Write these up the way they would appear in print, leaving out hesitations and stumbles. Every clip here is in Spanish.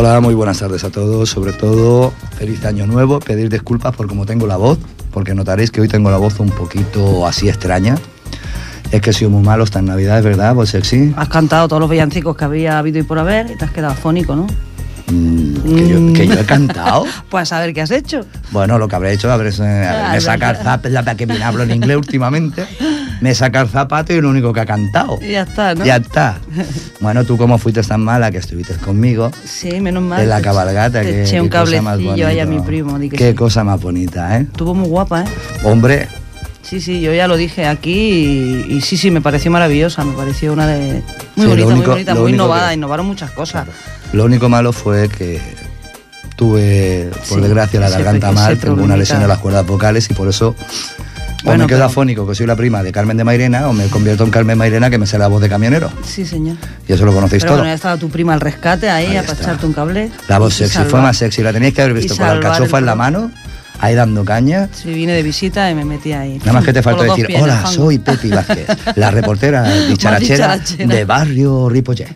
Hola, muy buenas tardes a todos. Sobre todo, feliz año nuevo. Pedir disculpas por cómo tengo la voz, porque notaréis que hoy tengo la voz un poquito así extraña. Es que he sido muy malo estas navidades, ¿verdad, vos sexy? Has cantado todos los villancicos que había habido y por haber y te has quedado afónico, ¿no? ¿Que yo he cantado? Pues a ver qué has hecho. Bueno, lo que habré hecho, me saca el zapato, que bien hablo en inglés últimamente, me saca el zapato y lo único que ha cantado. Y ya está, ¿no? Ya está. Bueno, tú como fuiste tan mala que estuviste conmigo. Sí, menos mal. En la cabalgata. Te eché un cablecillo ahí a mi primo. Qué cosa más bonita, ¿eh? Estuvo muy guapa, ¿eh? Hombre. Sí, yo ya lo dije aquí y sí, me pareció maravillosa, me pareció una de... Muy bonita, muy innovada, innovaron muchas cosas. Claro. Lo único malo fue que tuve, por desgracia, la garganta mal, tengo una lesión en las cuerdas vocales y por eso o me quedo afónico, que soy la prima de Carmen de Mairena, o me convierto en Carmen Mairena, que me sé la voz de camionero. Sí, señor. Y eso lo conocéis todo. Bueno, ya estaba tu prima al rescate ahí a echarte un cable. La voz sexy, fue más sexy, la teníais que haber visto con la alcachofa en la mano, ahí dando caña. Sí, vine de visita y me metí ahí. Nada más que te falta decir, hola, soy Pepi Vázquez, la reportera dicharachera de Barrio Ripollet.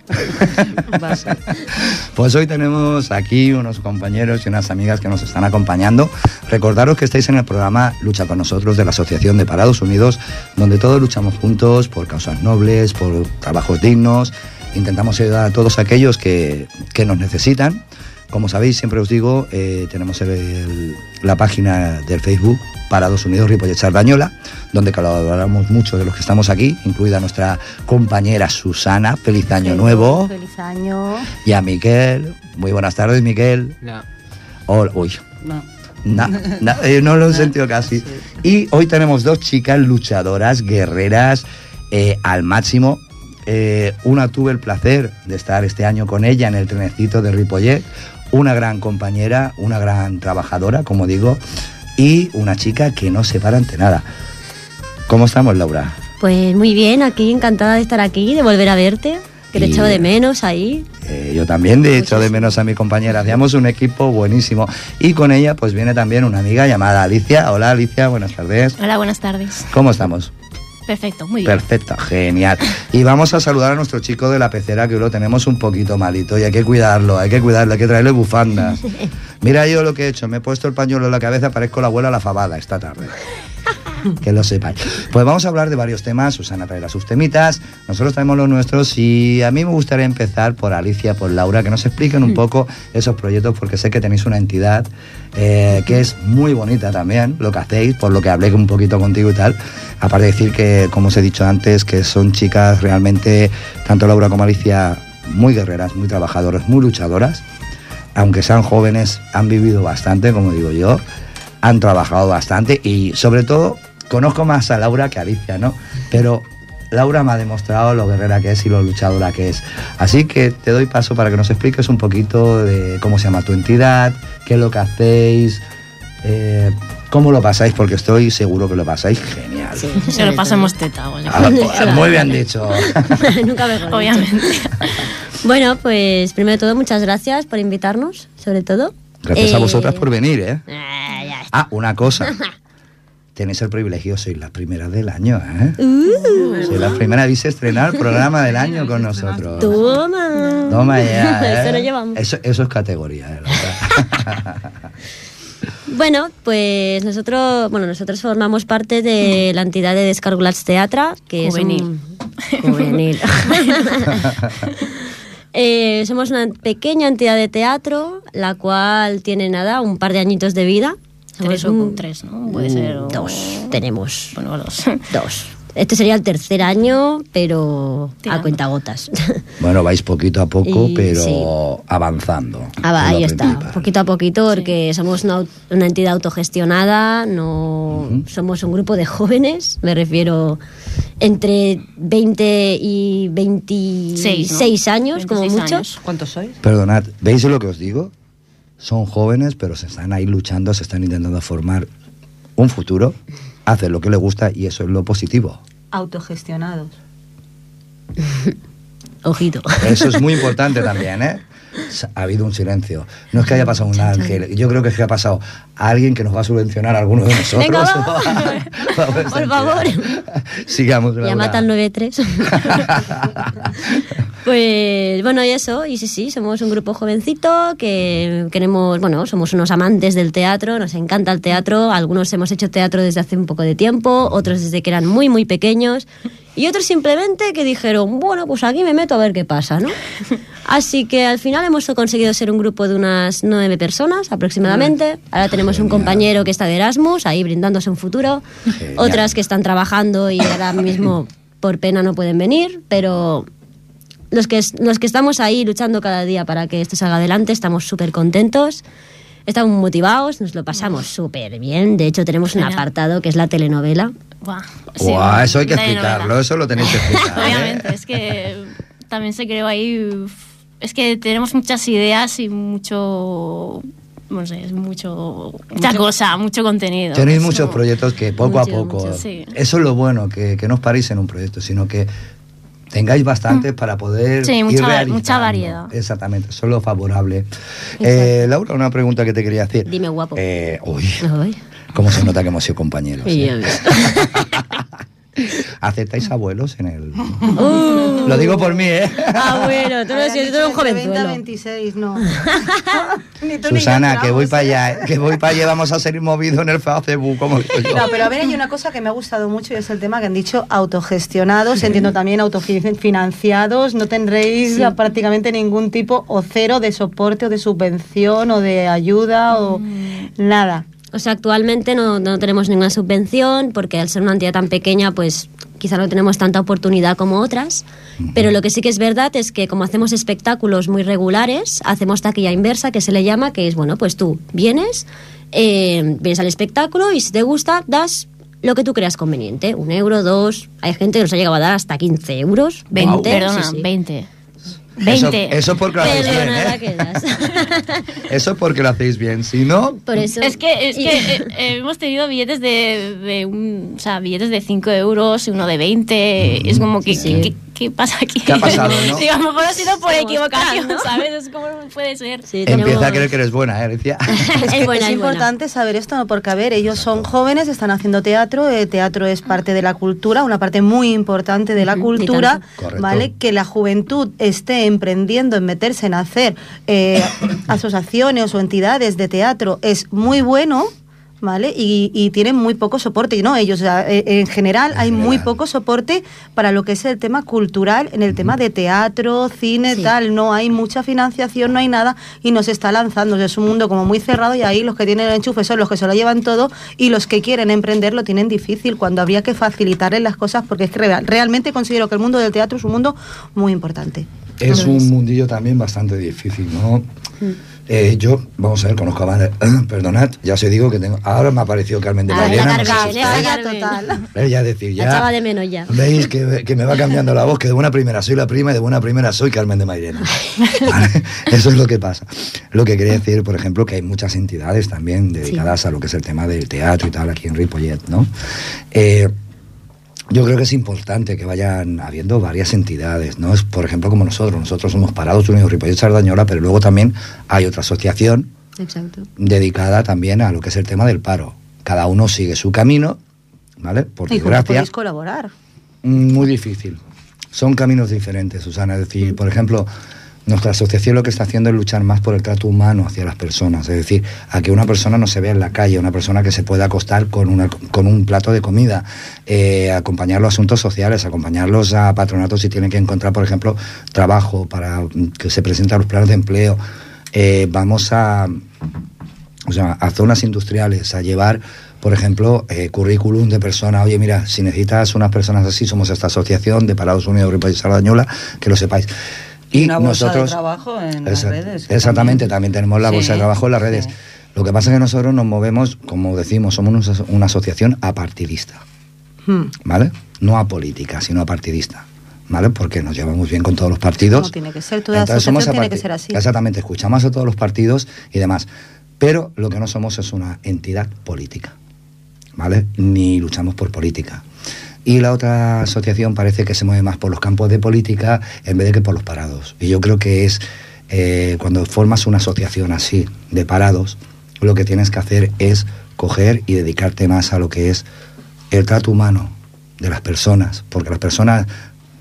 Pues hoy tenemos aquí unos compañeros y unas amigas que nos están acompañando. Recordaros que estáis en el programa Lucha con Nosotros de la Asociación de Parados Unidos, donde todos luchamos juntos por causas nobles, por trabajos dignos. Intentamos ayudar a todos aquellos que nos necesitan. Como sabéis, siempre os digo, tenemos la página del Facebook Parados Unidos Ripollet Sardañola, donde colaboramos mucho de los que estamos aquí, incluida nuestra compañera Susana. Feliz año nuevo. Feliz año. Y a Miquel. Muy buenas tardes, Miquel. No. Uy. No lo he sentido casi. Sí. Y hoy tenemos dos chicas luchadoras, guerreras, al máximo. Una tuve el placer de estar este año con ella en el trenecito de Ripollet. Una gran compañera, una gran trabajadora, como digo, y una chica que no se para ante nada. ¿Cómo estamos, Laura? Pues muy bien, aquí encantada de estar aquí, de volver a verte, que te he echado de menos ahí. Yo también he echado de menos a mi compañera, hacíamos un equipo buenísimo. Y con ella pues viene también una amiga llamada Alicia. Hola, Alicia, buenas tardes. Hola, buenas tardes. ¿Cómo estamos? Perfecto, muy bien. Perfecto, genial. Y vamos a saludar a nuestro chico de la pecera, que hoy lo tenemos un poquito malito y hay que cuidarlo, hay que traerle bufanda. Mira yo lo que he hecho, me he puesto el pañuelo en la cabeza, parezco la abuela la fabada esta tarde. Que lo sepáis. Pues vamos a hablar de varios temas. Susana traerá sus temitas, nosotros traemos los nuestros y a mí me gustaría empezar por Alicia, por Laura, que nos expliquen un poco esos proyectos, porque sé que tenéis una entidad que es muy bonita también, lo que hacéis, por lo que hablé un poquito contigo y tal. Aparte de decir que, como os he dicho antes, que son chicas realmente, tanto Laura como Alicia, muy guerreras, muy trabajadoras, muy luchadoras. Aunque sean jóvenes, han vivido bastante, como digo yo, han trabajado bastante y sobre todo conozco más a Laura que a Alicia, ¿no? Pero Laura me ha demostrado lo guerrera que es y lo luchadora que es. Así que te doy paso para que nos expliques un poquito de cómo se llama tu entidad, qué es lo que hacéis, cómo lo pasáis, porque estoy seguro que lo pasáis genial. Sí, se lo pasamos teta. Muy bien dicho. Nunca mejor obviamente. Bueno, pues primero de todo, muchas gracias por invitarnos, sobre todo. Gracias a vosotras por venir, ¿eh? Ya está. Una cosa. Tenéis el privilegio, sois la primera del año, ¿eh? Sois la primera, habéis estrenado el programa del año con nosotros. Toma ya, ¿eh? Eso lo llevamos. Eso es categoría, ¿eh? Bueno, pues nosotros formamos parte de la entidad de Descargulats Teatra, que juvenil. Es juvenil. Somos una pequeña entidad de teatro, la cual tiene un par de añitos de vida. Tres, ¿no? Puede ser. Dos tenemos. Bueno, dos. Este sería el tercer año, pero a cuentagotas. Bueno, vais poquito a poco, pero sí, avanzando. Ahí está, poquito a poquito, porque somos una entidad autogestionada, no somos un grupo de jóvenes, me refiero entre 20 y 26 años, 26 como mucho. Años. ¿Cuántos sois? Perdonad, ¿veis lo que os digo? Son jóvenes, pero se están ahí luchando, se están intentando formar un futuro, hacen lo que les gusta y eso es lo positivo. Autogestionados. Ojito. Eso es muy importante también, ¿eh? Ha habido un silencio. No es que haya pasado un ángel, yo creo que es que ha pasado alguien que nos va a subvencionar a alguno de nosotros. Venga, va. Por favor. Sigamos. Llámate al 93. Pues bueno, y eso, y sí, somos un grupo jovencito que queremos, somos unos amantes del teatro, nos encanta el teatro, algunos hemos hecho teatro desde hace un poco de tiempo, otros desde que eran muy, muy pequeños, y otros simplemente que dijeron, bueno, pues aquí me meto a ver qué pasa, ¿no? Así que al final hemos conseguido ser un grupo de unas 9 personas aproximadamente. Ahora tenemos un compañero que está de Erasmus, ahí brindándose un futuro, otras que están trabajando y ahora mismo por pena no pueden venir, pero... Los que estamos ahí luchando cada día para que esto salga adelante, estamos súper contentos, estamos motivados, nos lo pasamos súper bien. De hecho, tenemos un apartado que es la telenovela. Buah, eso hay que explicarlo, eso lo tenéis que explicar. Obviamente, es que también se creó ahí... Es que tenemos muchas ideas y mucha cosa, mucho contenido. Tenéis muchos proyectos que poco a poco... Sí. Eso es lo bueno, que no os paréis en un proyecto, sino que tengáis bastantes para poder ir realizando. Mucha variedad. Exactamente, eso es lo favorable. Laura, una pregunta que te quería hacer. Dime, guapo. ¿Cómo se nota que hemos sido compañeros? Sí, ¿Aceptáis abuelos en el...? Lo digo por mí, ¿eh? Bueno, tú no eres un jovenzuelo. 26, no. Susana, que voy para allá, vamos a seguir movidos en el Facebook, como digo yo. No, pero a ver, hay una cosa que me ha gustado mucho y es el tema que han dicho autogestionados, entiendo también autofinanciados, no tendréis prácticamente ningún tipo o cero de soporte o de subvención o de ayuda o nada. O sea, actualmente no tenemos ninguna subvención porque al ser una entidad tan pequeña, pues quizá no tenemos tanta oportunidad como otras, pero lo que sí que es verdad es que como hacemos espectáculos muy regulares, hacemos taquilla inversa, que se le llama, que es, pues tú vienes al espectáculo y si te gusta, das lo que tú creas conveniente, 1 euro, 2, hay gente que nos ha llegado a dar hasta 15 euros, 20. Wow. Perdona, sí. 20. Eso porque lo hacéis bien, Eso porque lo hacéis bien, si no... Por eso. Es que hemos tenido billetes billetes de 5 euros y uno de 20, es como que... ¿Qué pasa aquí? ¿Qué ha pasado, no? Sí, a lo mejor ha sido por equivocación, ¿no? ¿Sabes? Es como puede ser. Sí, Empieza a creer que eres buena, Alicia. Es importante saber esto, ¿no? Porque, a ver, ellos son jóvenes, están haciendo teatro, el teatro es parte de la cultura, una parte muy importante de la cultura, ¿vale? Que la juventud esté emprendiendo en meterse en hacer asociaciones o entidades de teatro es muy bueno, ¿vale? Y tienen muy poco soporte, y no ellos, en general hay muy poco soporte para lo que es el tema cultural, en el tema de teatro, cine, tal, no hay mucha financiación, no hay nada, y nos está lanzando, es un mundo como muy cerrado, y ahí los que tienen el enchufe son los que se lo llevan todo, y los que quieren emprender lo tienen difícil, cuando habría que facilitarles las cosas, porque es que realmente considero que el mundo del teatro es un mundo muy importante. Es un mundillo también bastante difícil, ¿no? Yo, vamos a ver, conozco a María, perdonad, ya os digo que tengo, ahora me ha aparecido Carmen de Mairena, ya decir, ya, la chava de menos ya. Veis que me va cambiando la voz, que de buena primera soy la prima y de buena primera soy Carmen de Mairena. ¿Vale? Eso es lo que pasa. Lo que quería decir, por ejemplo, que hay muchas entidades también dedicadas a lo que es el tema del teatro y tal, aquí en Ripollet, ¿no? Yo creo que es importante que vayan habiendo varias entidades, ¿no? Es, por ejemplo, como nosotros somos Parados Unidos Ripollet Sardañola, pero luego también hay otra asociación dedicada también a lo que es el tema del paro. Cada uno sigue su camino, ¿vale? Por desgracia. ¿Y cómo podéis colaborar? Muy difícil. Son caminos diferentes, Susana. Es decir, por ejemplo, nuestra asociación lo que está haciendo es luchar más por el trato humano hacia las personas, es decir, a que una persona no se vea en la calle, una persona que se pueda acostar con un plato de comida, acompañarlos a asuntos sociales, acompañarlos a patronatos si tienen que encontrar, por ejemplo, trabajo para que se presenten los planes de empleo. Vamos a zonas industriales, a llevar, por ejemplo, currículum de personas. Oye, mira, si necesitas unas personas así, somos esta asociación de Parados Unidos Ripollet Sardañola, que lo sepáis. Y una bolsa de trabajo en las redes. Exactamente, también tenemos la bolsa de trabajo en las redes. Lo que pasa es que nosotros nos movemos, como decimos, somos una asociación apartidista, ¿vale? No apolítica, sino apartidista, ¿vale? Porque nos llevamos bien con todos los partidos. No tiene que ser, toda asociación tiene que ser así. Exactamente, escuchamos a todos los partidos y demás. Pero lo que no somos es una entidad política, ¿vale? Ni luchamos por política. Y la otra asociación parece que se mueve más por los campos de política en vez de que por los parados. Y yo creo que es cuando formas una asociación así de parados, lo que tienes que hacer es coger y dedicarte más a lo que es el trato humano de las personas, porque las personas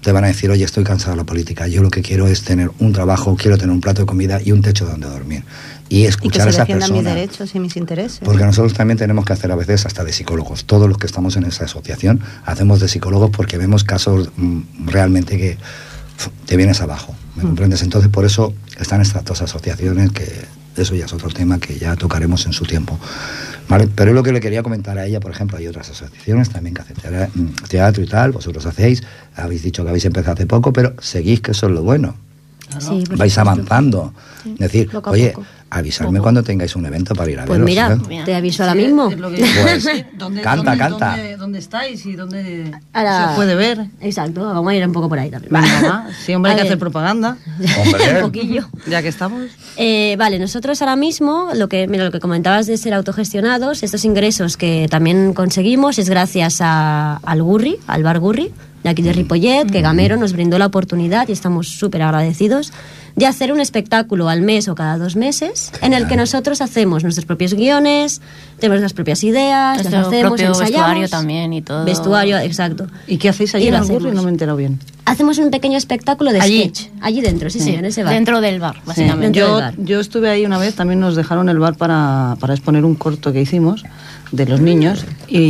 te van a decir, oye, estoy cansado de la política, yo lo que quiero es tener un trabajo, quiero tener un plato de comida y un techo donde dormir. Y escuchar a esa persona. Y que se defiendan mis derechos y mis intereses. Porque nosotros también tenemos que hacer a veces hasta de psicólogos. Todos los que estamos en esa asociación hacemos de psicólogos porque vemos casos realmente que te vienes abajo, ¿me comprendes? Entonces por eso están estas dos asociaciones, que eso ya es otro tema que ya tocaremos en su tiempo, ¿vale? Pero es lo que le quería comentar a ella. Por ejemplo, hay otras asociaciones también que hacen teatro y tal, vosotros hacéis, habéis dicho que habéis empezado hace poco, pero seguís, que eso es lo bueno. Sí, vais avanzando. Sí. Es decir, Poco a oye, poco. avisarme cuando tengáis un evento para ir a Pues verlos. mira, te aviso ahora mismo. Pues, canta. ¿Dónde estáis y dónde Ahora- se puede ver? Exacto, vamos a ir un poco por ahí también. Venga, va. Sí, hombre, hay A que ver. hacer propaganda, Hombre. Un poquillo. ya que estamos. Vale, nosotros ahora mismo, lo que comentabas de ser autogestionados, estos ingresos que también conseguimos es gracias al Gurri, al Bar Gurri, de aquí de Ripollet, que Gamero nos brindó la oportunidad y estamos súper agradecidos de hacer un espectáculo al mes o cada 2 meses en el que nosotros hacemos nuestros propios guiones, tenemos nuestras propias ideas, las Nuestro hacemos, propio ensayamos. vestuario también y todo. Vestuario, exacto. ¿Y qué hacéis allí Y en lo el Gurri? hacemos. No me he enterado bien. Hacemos un pequeño espectáculo de Allí. sketch, allí dentro, sí, en ese bar. Dentro del bar, básicamente. Dentro del bar. Yo estuve ahí una vez, también nos dejaron el bar para exponer un corto que hicimos de los niños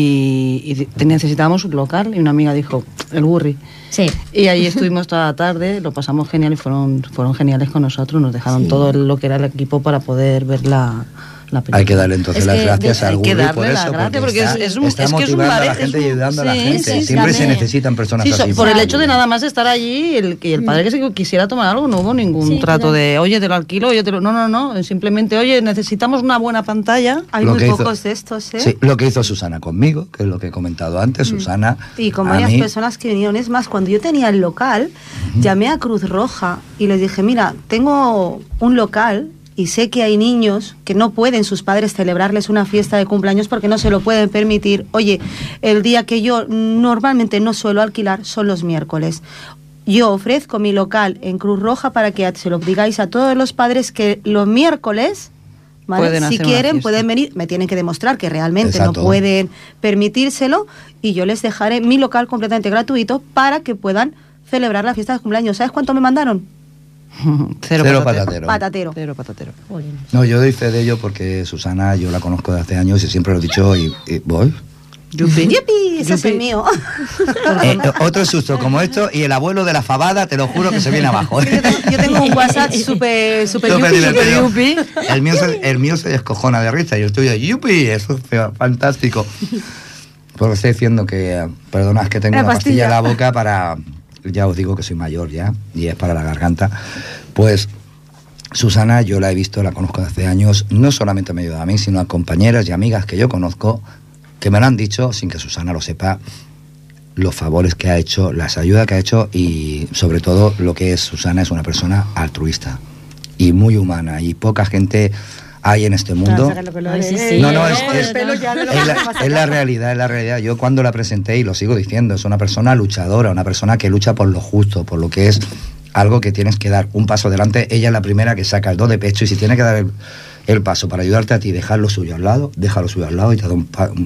y necesitábamos un local y una amiga dijo, el Gurri. Sí. Y ahí estuvimos toda la tarde, lo pasamos genial y fueron geniales con nosotros, nos dejaron Sí. todo lo que era el equipo para poder ver la película. Hay que darle entonces Es las que gracias hay al que Gurri darle por las eso, gracias, porque está, es un- está es que es un motivando a la bar, gente y ayudando a la sí, gente. sí, Siempre se también. necesitan personas Sí, así. por el hecho de nada más estar allí y el padre que se quisiera tomar algo, no hubo ningún Sí, trato claro. de, oye, te lo alquilo, oye, no, simplemente, oye, necesitamos una buena pantalla. Hay Lo muy que hizo- pocos de estos, ¿eh? Sí, lo que hizo Susana conmigo, que es lo que he comentado antes, Susana. Y con a varias mí, personas que vinieron. Es más, cuando yo tenía el local, llamé a Cruz Roja y les dije, mira, tengo un local y sé que hay niños que no pueden sus padres celebrarles una fiesta de cumpleaños porque no se lo pueden permitir. Oye, el día que yo normalmente no suelo alquilar son los miércoles. Yo ofrezco mi local en Cruz Roja para que se lo digáis a todos los padres que los miércoles... ¿vale? Pueden Si hacer una quieren, fiesta. pueden venir, me tienen que demostrar que realmente Exacto. no pueden permitírselo y yo les dejaré mi local completamente gratuito para que puedan celebrar la fiesta de cumpleaños. ¿Sabes cuánto me mandaron? Cero patatero. Patatero. Cero patatero. No, yo doy fe de ello porque Susana, yo la conozco de hace años y siempre lo he dicho y voy. Yupi. ¡Yupi! Ese es el mío. Otro susto como esto y el abuelo de la fabada, te lo juro que se viene abajo. Yo tengo un WhatsApp súper Súper yupi, divertido. yupi. El mío se descojona de risa y el tuyo, yupi, eso es fantástico. Porque estoy diciendo que, perdona, es que tengo La una pastilla en la pastilla. boca para, ya os digo que soy mayor ya, y es para la garganta. Pues Susana, yo la he visto, la conozco desde hace años, no solamente me ayuda a mí, sino a compañeras y amigas que yo conozco, que me lo han dicho, sin que Susana lo sepa, los favores que ha hecho, las ayudas que ha hecho y sobre todo lo que es Susana es una persona altruista y muy humana y poca gente hay en este mundo. Ay, sí, sí. No, no, Eh, es la realidad, es la realidad. Yo cuando la presenté, y lo sigo diciendo, es una persona luchadora, una persona que lucha por lo justo, por lo que es algo que tienes que dar un paso adelante. Ella es la primera que saca el do de pecho y si tiene que dar el paso para ayudarte a ti, dejar lo suyo al lado, deja lo suyo al lado y te da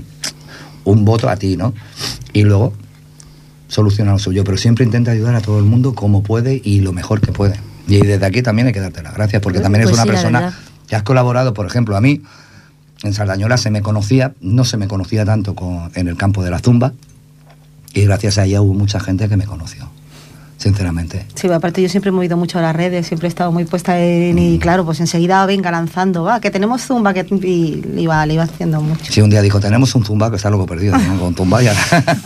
un voto a ti, ¿no? Y luego soluciona lo suyo, pero siempre intenta ayudar a todo el mundo como puede y lo mejor que puede. Y desde aquí también hay que darte las gracias, porque también Pues es una sí, la persona verdad. que has colaborado, por ejemplo, a mí, en Sardañola se me conocía, no se me conocía tanto en el campo de la zumba, y gracias a ella hubo mucha gente que me conoció, sinceramente. Sí, aparte yo siempre he movido mucho las redes, siempre he estado muy puesta en... Y claro, pues enseguida venga lanzando, va, que tenemos zumba, y le iba haciendo mucho. Si un día dijo, tenemos un zumba que está loco perdido, ¿no? Con zumba ya.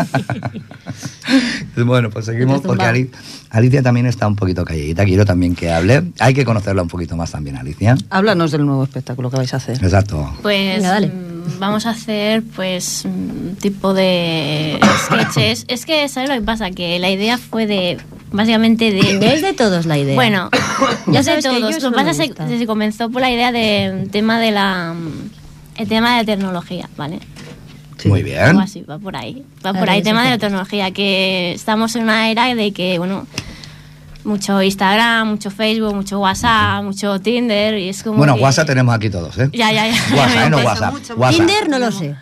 Bueno, pues seguimos porque Alicia también está un poquito calladita, quiero también que hable. Hay que conocerla un poquito más también, Alicia. Háblanos del nuevo espectáculo que vais a hacer. Exacto. Pues Venga, dale. Vamos a hacer pues un tipo de sketches. Es que, ¿sabes lo que pasa? Que la idea fue de, básicamente Es de todos la idea. Bueno, Ya ya sé sabes que yo todos. eso Lo que no me pasa es gusta. que se comenzó por la idea del tema de el tema de la tecnología, ¿vale? Sí. Muy bien. Algo así, va por ahí. Va por ahí, Redes tema de la sociales. tecnología, que estamos en una era de que, bueno, mucho Instagram, mucho Facebook, mucho WhatsApp, mucho Tinder, y es como Bueno, que... WhatsApp tenemos aquí todos, ¿eh? Ya. WhatsApp, no WhatsApp. WhatsApp. Tinder no lo sé.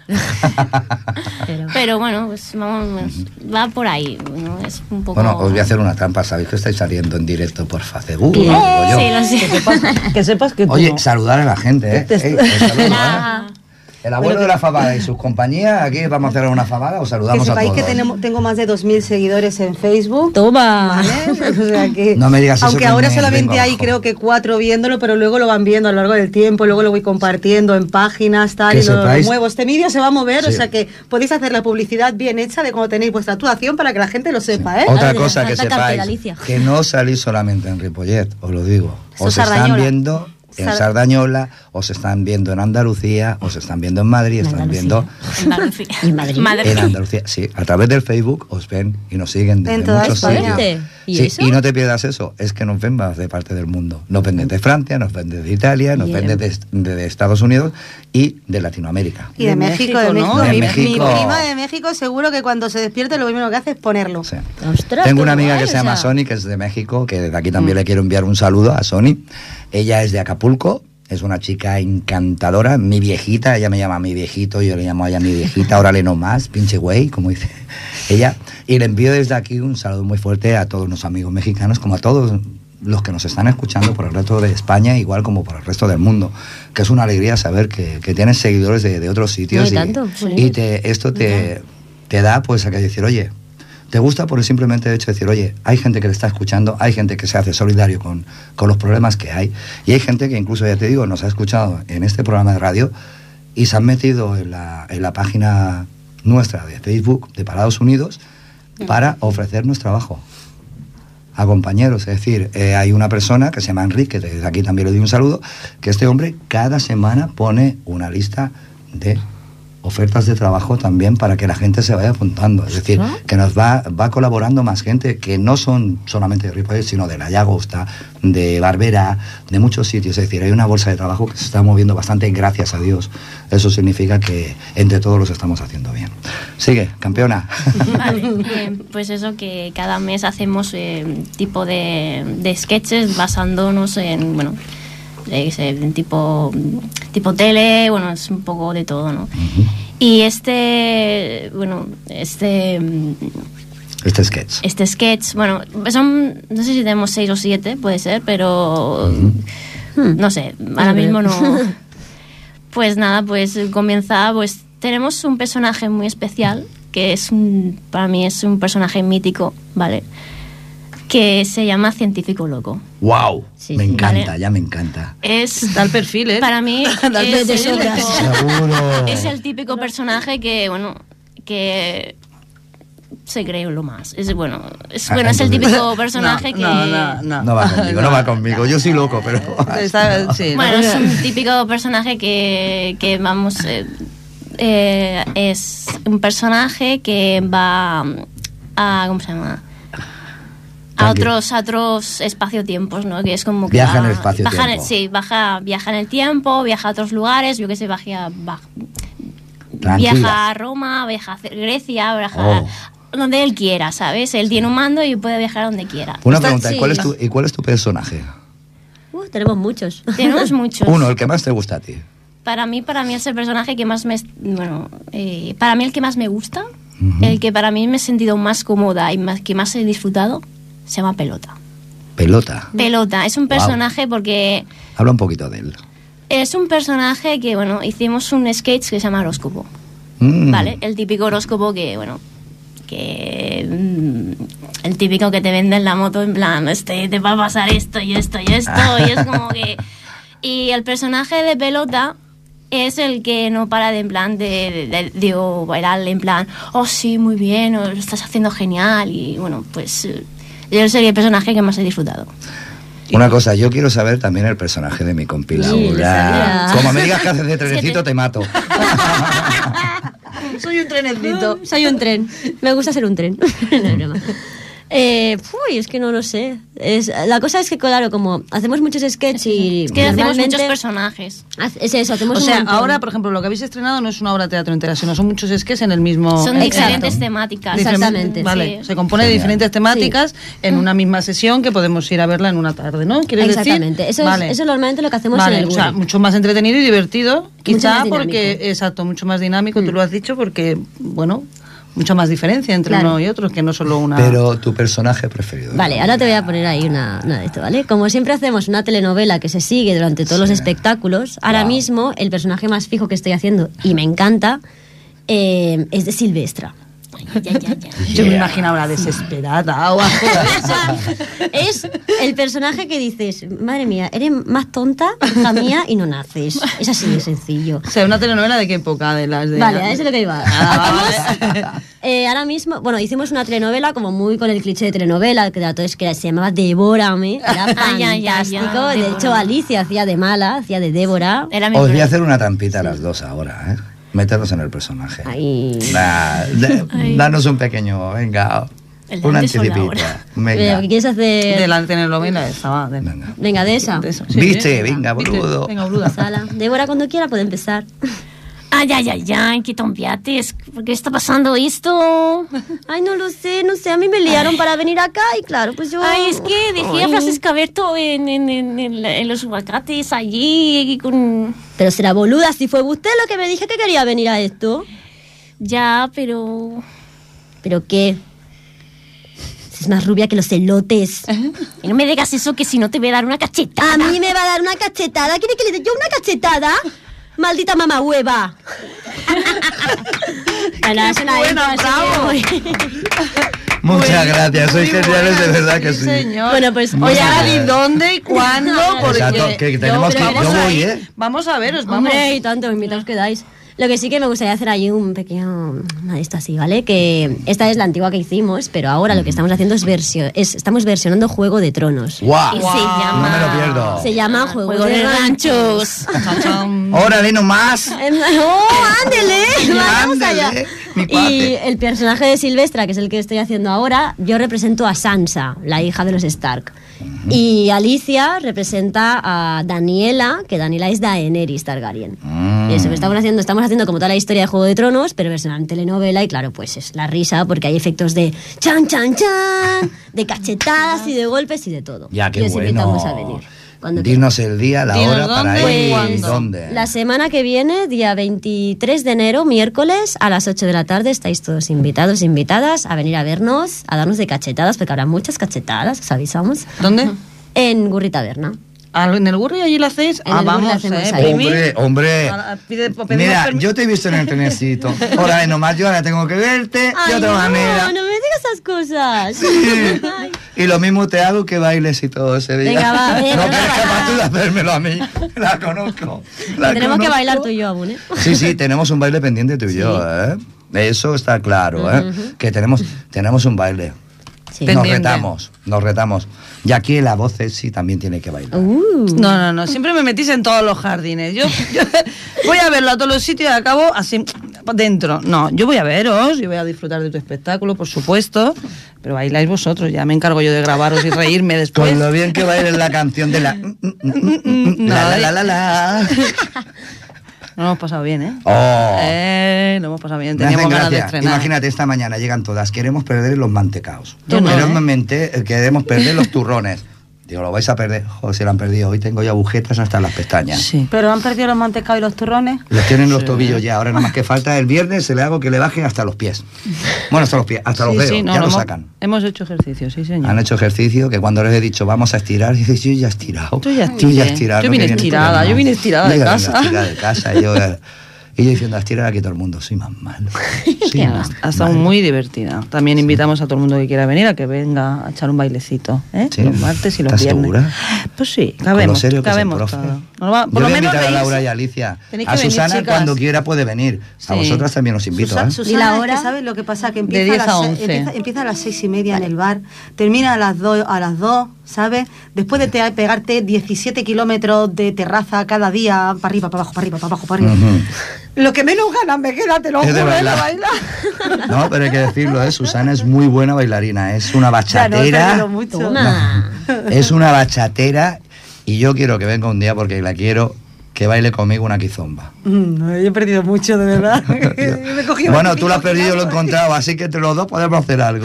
Pero bueno, pues vamos, va por ahí, ¿no? Es un poco... Bueno, os voy a hacer una trampa. ¿Sabéis que estáis saliendo en directo por Facebook? Sí, Lo digo yo. sí, lo sé. Que sepas que tú Oye, no. saludar a la gente, ¿eh? Ey, Ah, el abuelo de la fabada y sus compañías, aquí vamos a hacer una fabada, os Que saludamos a sepáis todos. que tengo más de 2.000 seguidores en Facebook. Toma. ¿Vale? O sea que, No me digas eso, aunque que ahora me solamente vengo hay abajo. creo que 4 viéndolo, pero luego lo van viendo a lo largo del tiempo, luego lo voy compartiendo en páginas, tal, Que y lo sepáis- muevo. Este vídeo se va a mover, Sí. o sea que podéis hacer la publicidad bien hecha de cuando tenéis vuestra actuación para que la gente lo sepa, ¿eh? Otra Ahora cosa que falta cartel, sepáis, Alicia. que no salís solamente en Ripollet, os lo digo. Eso Os es están Sardañola. viendo en Sardañola, os están viendo en Andalucía, os están viendo en Madrid, están viendo Andalucía. ¿Y Madrid? en Andalucía. Sí, a través del Facebook os ven y nos siguen desde En toda muchos España. sitios. ¿Y Sí, eso? y no te pierdas eso, es que nos ven más de parte del mundo. Nos ven desde Francia, nos ven desde Italia, nos ven Bien. desde Estados Unidos y de Latinoamérica. Y de México, ¿no? Mi, De mi México. prima de México seguro que cuando se despierte lo primero que hace es ponerlo. Sí. Ostras, Tengo qué una amiga guay, que se o llama sea. Sony, que es de México, que desde aquí también le quiero enviar un saludo a Sony. Ella es de Acapulco, es una chica encantadora, mi viejita, ella me llama mi viejito, yo le llamo a ella mi viejita, órale no más, pinche güey, como dice ella. Y le envío desde aquí un saludo muy fuerte a todos los amigos mexicanos, como a todos los que nos están escuchando por el resto de España, igual como por el resto del mundo, que es una alegría saber que tienes seguidores de otros sitios. No hay tanto, sí. Y esto te da pues a que decir, oye, ¿te gusta? Por el simplemente hecho de decir, oye, hay gente que le está escuchando, hay gente que se hace solidario con los problemas que hay, y hay gente que incluso, ya te digo, nos ha escuchado en este programa de radio y se han metido en la página nuestra de Facebook de Parados Unidos para ofrecernos trabajo a compañeros. Es decir, hay una persona que se llama Enrique, que desde aquí también le doy un saludo, que este hombre cada semana pone una lista de ofertas de trabajo también para que la gente se vaya apuntando. Es decir, que nos va colaborando más gente que no son solamente de Ripollet, sino de La Llagosta, de Barbera, de muchos sitios. Es decir, hay una bolsa de trabajo que se está moviendo bastante, gracias a Dios. Eso significa que entre todos los estamos haciendo bien. Sigue, campeona. Vale, pues eso, que cada mes hacemos tipo de sketches basándonos en, bueno, en tipo tele, bueno, es un poco de todo, ¿no? Y este sketch, bueno, son, no sé si tenemos 6 o 7, puede ser, pero no sé, ahora mismo no. Pues nada, pues comienza, pues tenemos un personaje muy especial, que para mí es un personaje mítico, ¿vale? Que se llama Científico Loco. ¡Wow! Sí, me sí. encanta, Vale. ya me encanta. Da el perfil, ¿eh? Para mí de es sobras. Seguro. es el típico personaje que, bueno, que se cree lo más. Es bueno, es el entonces- típico personaje que... No va conmigo, no va conmigo. Yo soy loco, pero... Sí, Bueno, es un típico personaje que vamos... es un personaje que va a... ¿Cómo se llama? A otros espacio-tiempos, ¿no? Que es como que Viaja en el espacio-tiempo. Sí, viaja en el tiempo, viaja a otros lugares, yo que sé, Tranquila. viaja a Roma, viaja a Grecia, viaja donde él quiera, ¿sabes? Él tiene un mando y puede viajar donde quiera. Una pregunta, sí. ¿y cuál es tu personaje? Tenemos muchos. Tenemos muchos. Uno, el que más te gusta a ti. Para mí es el personaje que más para mí el que más me gusta, el que para mí me he sentido más cómoda y que más he disfrutado, se llama Pelota. Pelota. Pelota, es un personaje porque Habla un poquito de él. es un personaje que, bueno, hicimos un sketch que se llama Horóscopo, ¿vale? El típico horóscopo que, bueno, el típico que te vende en la moto en plan, te va a pasar esto y esto y esto, y es como que... Y el personaje de Pelota es el que no para de en plan de bailar en plan, oh sí, muy bien, lo estás haciendo genial, y bueno, pues yo sería el personaje que más he disfrutado. Una cosa, yo quiero saber también el personaje de mi compi Laura. sabía. Como me digas que haces de trenecito, te mato. Soy un trenecito. Soy un tren. Me gusta ser un tren. No es broma. Es que no lo sé. La cosa es que, claro, como hacemos muchos sketches y... Es que hacemos muchos personajes. Es eso, hacemos o sea, un montón. ahora, por ejemplo, lo que habéis estrenado no es una obra de teatro entera, sino son muchos sketches en el mismo... Son diferentes temáticas. Exactamente. Vale, Sí. se compone de diferentes temáticas en una misma sesión que podemos ir a verla en una tarde, ¿no? ¿Quieres Exactamente. decir? Eso es normalmente lo que hacemos en el o sea, Guri. mucho más entretenido y divertido, quizá más porque, dinámico. exacto, mucho más dinámico, tú lo has dicho, porque, bueno... Mucha más diferencia entre uno y otro, que no solo una... Pero tu personaje preferido. Vale, ahora te voy a poner ahí una de esto, ¿vale? Como siempre hacemos una telenovela que se sigue durante todos los espectáculos, ahora mismo el personaje más fijo que estoy haciendo, y me encanta, es de Silvestra. Yo me imagino ahora desesperada o algo. Es el personaje que dices, madre mía, eres más tonta, hija mía, y no naces. Es así de sencillo. O sea, ¿una telenovela de qué época? De las de... Vale, a eso es lo que iba. Vale. Ahora mismo, bueno, hicimos una telenovela como muy con el cliché de telenovela, que se llamaba Devórame, era fantástico. De hecho, Alicia hacía de mala, hacía de Débora. Os voy a hacer una trampita a las dos ahora, ¿eh? Meternos en el personaje. Ahí. Danos un pequeño, venga, una anticipita. Venga. ¿Qué quieres hacer? De la telenovela esa, Venga, de esa. Viste, venga, boludo. Venga, boluda. Sala. Débora, cuando quiera, puede empezar. Ay, qué tompiates. ¿Por qué está pasando esto? Ay, no sé, a mí me liaron para venir acá y claro, pues yo... Ay, es que dejé a Francisca Berto en los aguacates allí con... Pero será boluda, si fue usted lo que me dije que quería venir a esto. Ya, pero... ¿Pero qué? Es más rubia que los elotes. Y no me digas eso, que si no te voy a dar una cachetada. ¿A mí me va a dar una cachetada? ¿Quiere que le dé yo una cachetada? ¡Maldita mamá hueva! Bueno, es una Bueno, bravo. Muchas gracias, sois geniales, de verdad que sí. Señor. Bueno, pues Oye, ahora di dónde y cuándo, porque Exacto, que tenemos que... vamos Yo a voy, ir. ¿eh? Vamos a veros, vamos. Hombre, y tanto, invitados que dais. Lo que sí que me gustaría hacer ahí un pequeño... Una de estas así, ¿vale? Que esta es la antigua que hicimos, pero ahora lo que estamos haciendo estamos versionando Juego de Tronos. ¡Guau! Y se llama... No me lo pierdo. Se llama Juego Juego de Ranchos. ¡Órale, nomás! ¡Oh, ándele! Vamos allá. Ándele, mi Y cuate. el personaje de Silvestra, que es el que estoy haciendo ahora, yo represento a Sansa, la hija de los Stark. Y Alicia representa a Daniela, que Daniela es Daenerys Targaryen. Y eso, estamos haciendo como toda la historia de Juego de Tronos, pero versionada en telenovela, y claro, pues es la risa, porque hay efectos de chan, chan, chan, de cachetadas y de golpes y de todo. Ya, qué y os bueno. invitamos a venir. Dinos el día, la Dinos hora para dónde ir y y cuándo. dónde. La semana que viene, día 23 de enero, miércoles, a las 8 de la tarde, estáis todos invitados, invitadas a venir a vernos, a darnos de cachetadas, porque habrá muchas cachetadas, os avisamos, ¿Dónde? en Gurri Taberna. ¿En el Gurri allí lo hacéis? En el Gurri lo Vamos, hacemos ahí. Primi. Hombre. Pedimos Mira, permiso. yo te he visto en el trenecito. Ahora nomás yo ahora tengo que verte de Ay, otra manera. no me digas esas cosas. Sí. Ay. Y lo mismo te hago que bailes y todo ese día. Venga, va, no venga, que eres va. capaz tú de hacérmelo a mí. La conozco. La Tenemos que conozco. bailar tú y yo aún, ¿eh? Sí, tenemos un baile pendiente tú y yo, ¿eh? Eso está claro, ¿eh? Que tenemos un baile. Sí. Pendiente. Nos retamos. Y aquí la voz sí también tiene que bailar. No, siempre me metís en todos los jardines. Yo voy a verlo a todos los sitios y acabo así dentro. No, yo voy a veros, yo voy a disfrutar de tu espectáculo, por supuesto, pero bailáis vosotros, ya me encargo yo de grabaros y reírme después. Con lo bien que bailes la canción de la... la. Nos hemos pasado bien, ¿eh? Oh. Lo hemos pasado bien, Me hacen teníamos ganas de gracia. estrenar. Imagínate, esta mañana llegan todas. Queremos perder los mantecaos. Yo no, Queremos perder los turrones. Digo, lo vais a perder. Joder, se lo han perdido. Hoy tengo ya agujetas hasta las pestañas. Sí. Pero han perdido los mantecados y los turrones. Les tienen los tobillos ya. Ahora nada más que falta el viernes se le hago que le baje hasta los pies. Bueno, hasta los pies, hasta los dedos. no, ya lo hemos- sacan. Hemos hecho ejercicio, sí, señor. Han hecho ejercicio que cuando les he dicho vamos a estirar, dices, yo ya he estirado. Tú ya Tú ya has estiré. estirado. Yo no vine quería ni estirada, estirar yo más. vine estirada de Yo ya casa. vengo estirada de casa. Y yo diciendo, a estirar aquí todo el mundo. Soy más malo. Soy más Ha estado malo. muy divertida. También invitamos a todo el mundo que quiera venir a que venga a echar un bailecito, ¿eh? Sí. Los martes y los ¿Estás viernes. segura? Pues sí, Con cabemos, lo serio que es el cabemos profe. todo. Por Yo lo voy a menos invitar a reírse. Laura y a Alicia. Tenéis que A venir, Susana chicas. cuando quiera puede venir. A Sí. vosotras también os invito, ¿eh? Susana, ¿Y la es hora? que ¿sabes lo que pasa? Que De 10 a 11. empieza a las 6:30 en el bar, termina a las 2, ¿sabes? Después de pegarte 17 kilómetros de terraza cada día, para arriba, para abajo, para arriba, para abajo, para arriba. Lo que menos ganas me queda, te lo juro, es bailar. No, pero hay que decirlo, Susana es muy buena bailarina, es una bachatera. Ya, mucho. Es una bachatera y yo quiero que venga un día porque la quiero que baile conmigo una kizomba. Yo he perdido mucho, de verdad. Bueno, tú lo has perdido, lo he encontrado, así que entre los dos podemos hacer algo,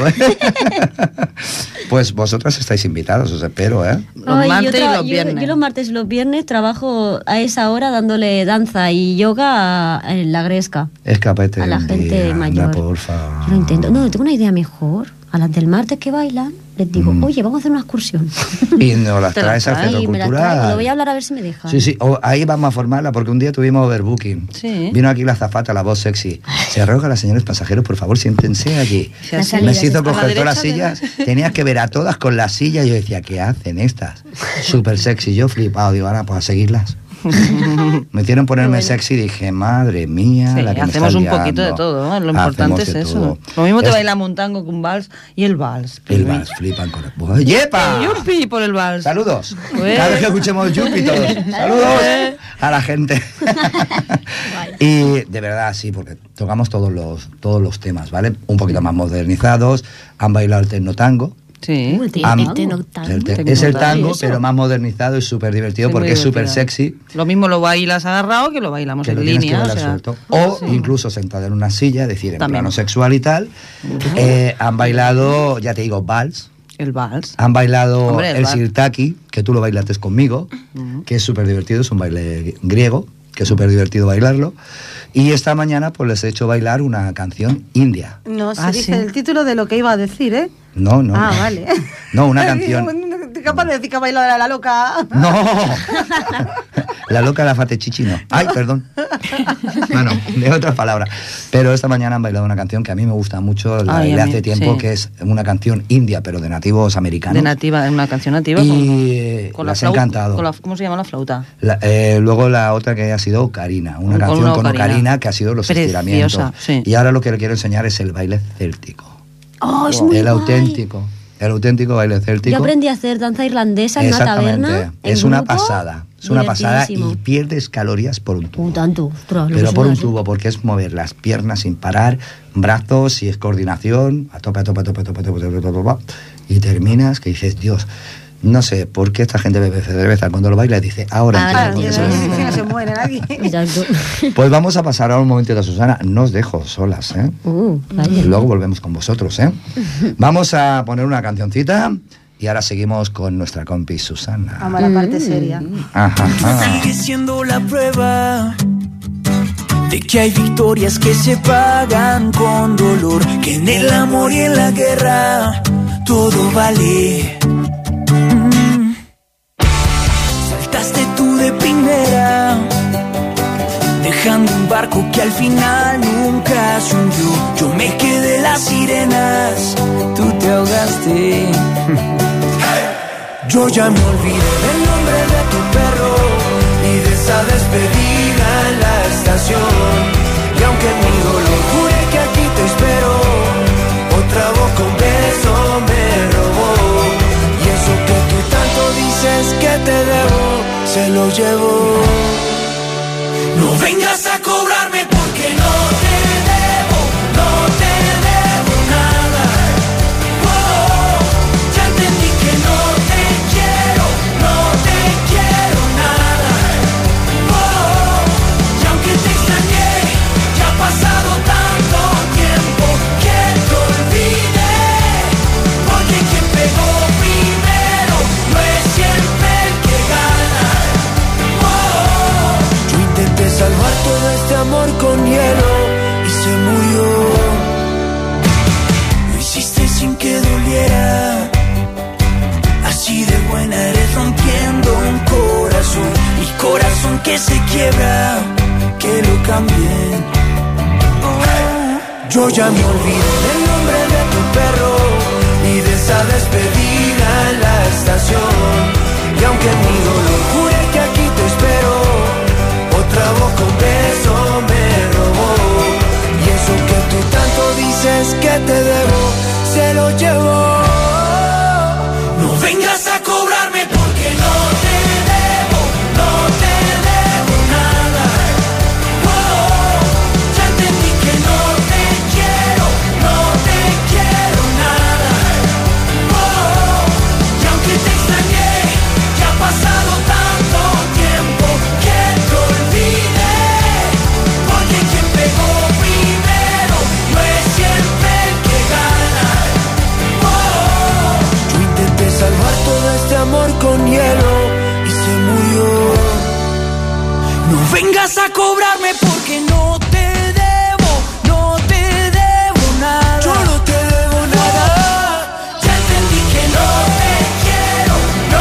Pues vosotras estáis invitados, os espero, Los martes y los viernes. Yo los martes y los viernes trabajo a esa hora dándole danza y yoga en la Gresca. Escapete a la gente día, mayor. anda, porfa. Yo lo intento. No, tengo una idea mejor. A las del martes que bailan, les digo, oye, vamos a hacer una excursión. Y nos las traes al centro cultural. Lo voy a hablar a ver si me dejan. Sí, ahí vamos a formarla porque un día tuvimos overbooking. Sí. Vino aquí la azafata, la voz sexy. Se roga a las señores pasajeros, por favor, siéntense allí. Me hizo coger todas las sillas. Tenías que ver a todas con las sillas. Yo decía, ¿qué hacen estas? Súper sexy. Yo flipado, digo, ahora pues a seguirlas. Me hicieron ponerme sexy y dije, madre mía, sí, la que hacemos me un está poquito de todo, lo importante es eso. Todo. Lo mismo te bailamos un tango que un vals y el vals. El vals, flipan con el... ¡Yepa! ¡Yupi por el vals! ¡Saludos! Cada vez que escuchemos yupi todos. ¡Saludos! A la gente. Y de verdad, sí, porque tocamos todos los temas, ¿vale? Un poquito más modernizados. Han bailado el tecnotango. Sí. Es el tango, pero más modernizado y súper divertido, porque es súper sexy. Lo mismo lo bailas agarrado que lo bailamos en línea. O incluso sentado en una silla, es decir, en plano sexual y tal. Han bailado, ya te digo, vals. El vals. Han bailado el sirtaki, que tú lo bailaste conmigo, que es súper divertido, es un baile griego, que es súper divertido bailarlo. Y esta mañana pues les he hecho bailar una canción india. No, se dice el título de lo que iba a decir, No. Ah, vale. No, una canción. Capaz de decir que ha bailado la loca. No. La loca de la fatechichi no. Ay, perdón. Bueno, de otras palabras. Pero esta mañana han bailado una canción que a mí me gusta mucho, la bailé hace tiempo, que es una canción india, pero de nativos americanos. De nativa, una canción nativa. Y con las ha encantado. ¿Cómo se llama la flauta? Luego la otra que ha sido Ocarina, una canción con Ocarina que ha sido los estiramientos. Sí. Y ahora lo que le quiero enseñar es el baile céltico. Oh, es muy el guay. auténtico. El auténtico baile céltico. Yo aprendí a hacer danza irlandesa en una taberna. Es una pasada. Es una pasada y pierdes calorías por un tubo. Tanto, ostras, pero por un tubo, porque es mover las piernas sin parar, brazos y es coordinación, a tope. Y terminas que dices, Dios, no sé por qué esta gente bebe cerveza cuando lo baila y dice, ahora entiendo. Se mueren aquí. Pues vamos a pasar ahora un momentito a Susana. No os dejo solas, Y luego volvemos con vosotros, Vamos a poner una cancioncita y ahora seguimos con nuestra compi Susana. Vamos a la parte seria. Sigue siendo la prueba de que hay victorias que se pagan con dolor, que en el amor y en la guerra todo vale. Saltaste tú de primera, dejando un barco que al final nunca se hundió. Yo me quedé las sirenas, tú te ahogaste. Yo ya me olvidé del nombre de tu perro y de esa despedida en la estación. Y aunque mi dolor jure que aquí te espero, otra boca un beso me robó. Y eso que tú tanto dices que te debo, se lo llevo. No vengas a cobrarme porque no te debo, no te debo nada. Oh, ya entendí que no te quiero nada. Oh, y aunque te extrañé, ya ha pasado tanto tiempo que te olvidé. Porque quien pegó primero no es siempre el que gana. Oh, yo intenté salvar todo este amor con hielo y se murió. Lo hiciste sin que doliera. Así de buena eres rompiendo un corazón. Mi corazón que se quiebra, que lo cambien. Oh, yo ya me olvidé del nombre de tu perro y de esa despedida en la estación. Y aunque mi dolor jure que aquí te espero, otra boca un beso me robó. Y eso que tú tanto dices que te debo, se lo llevo. No vengas a cobrar. con hielo y se murió. No vengas a cobrarme porque no te debo nada. Yo no te debo nada. Ya entendí que no te quiero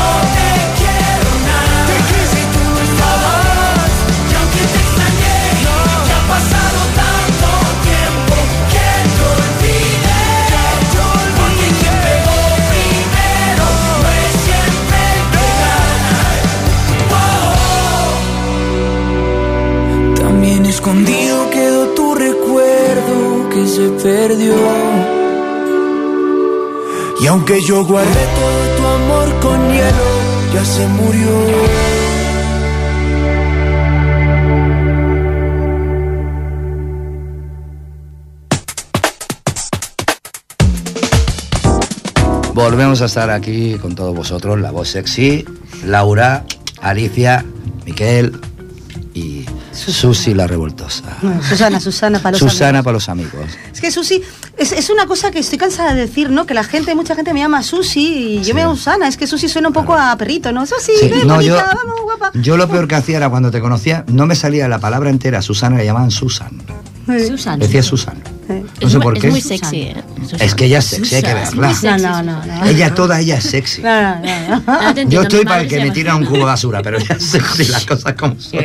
nada. Te quise y tú no estabas. Y aunque te extrañé, ya ha pasado tanto tiempo que te olvidé. Porque quien pegó primero no es siempre el que gana. También escondido quedó tu recuerdo que se perdió. Y aunque yo guardé todo tu amor con hielo, ya se murió. Volvemos a estar aquí con todos vosotros, la voz sexy, Laura, Alicia, Miquel y Susi la revoltosa. No, Susana para los Susana amigos. para los amigos. Es que Susi, es una cosa que estoy cansada de decir, ¿no? Que mucha gente me llama Susi y yo me llamo Susana. Es que Susi suena un poco a perrito, ¿no? Susi, ven, no, bonita, vamos, guapa. Yo lo peor que hacía era cuando te conocía, no me salía la palabra entera, Susana, le llamaban Susan. Susan. Decía Susan. No sé por qué. Es muy sexy, ¿eh? Es que ella es sexy, hay que verla. No. Ella es sexy. No. Yo estoy para el que me tira un cubo de basura, pero ella es sexy, las cosas como son.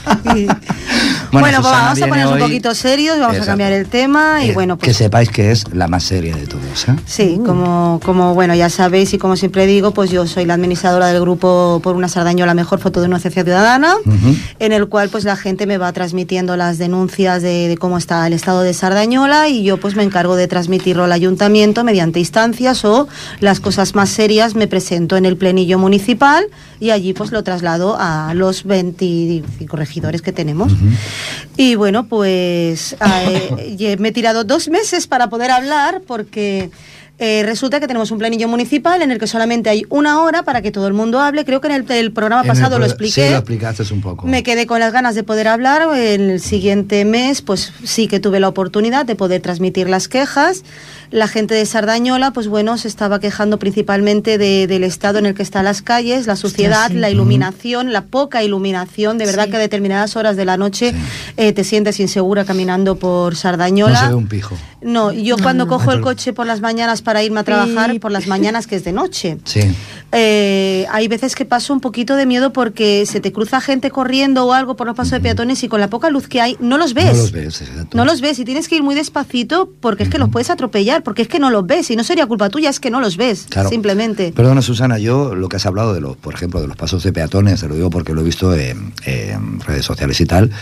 Bueno, Susana vamos a viene ponernos un hoy. poquito serios, vamos a cambiar el tema y bueno, pues... Que sepáis que es la más seria de todos, ¿eh? Sí, como bueno, ya sabéis y como siempre digo, pues yo soy la administradora del grupo Por una Sardañola Mejor, Fotodenuncia Ciudadana, en el cual pues la gente me va transmitiendo las denuncias de cómo está el estado de Sardañola y yo pues me encargo de transmitirlo al ayuntamiento mediante instancias o las cosas más serias me presento en el plenillo municipal y allí pues lo traslado a los 25 regidores que tenemos. Y bueno, pues me he tirado 2 meses para poder hablar porque resulta que tenemos un plenillo municipal en el que solamente hay 1 hora para que todo el mundo hable. Creo que en el programa pasado lo expliqué. Sí, lo explicaste un poco. Me quedé con las ganas de poder hablar. En el siguiente mes, pues sí que tuve la oportunidad de poder transmitir las quejas. La gente de Sardañola, pues bueno, se estaba quejando principalmente del estado en el que están las calles, la suciedad, la iluminación, la poca iluminación. De verdad que a determinadas horas de la noche te sientes insegura caminando por Sardañola. No se ve un pijo. No, yo cuando cojo el coche por las mañanas para irme a trabajar, por las mañanas que es de noche, hay veces que paso un poquito de miedo porque se te cruza gente corriendo o algo por los pasos de peatones y con la poca luz que hay no los ves. No los ves y tienes que ir muy despacito porque es que los puedes atropellar, porque es que no los ves y no sería culpa tuya, es que no los ves, simplemente. Perdona, Susana, yo lo que has hablado de por ejemplo, de los pasos de peatones, te lo digo porque lo he visto en redes sociales y tal,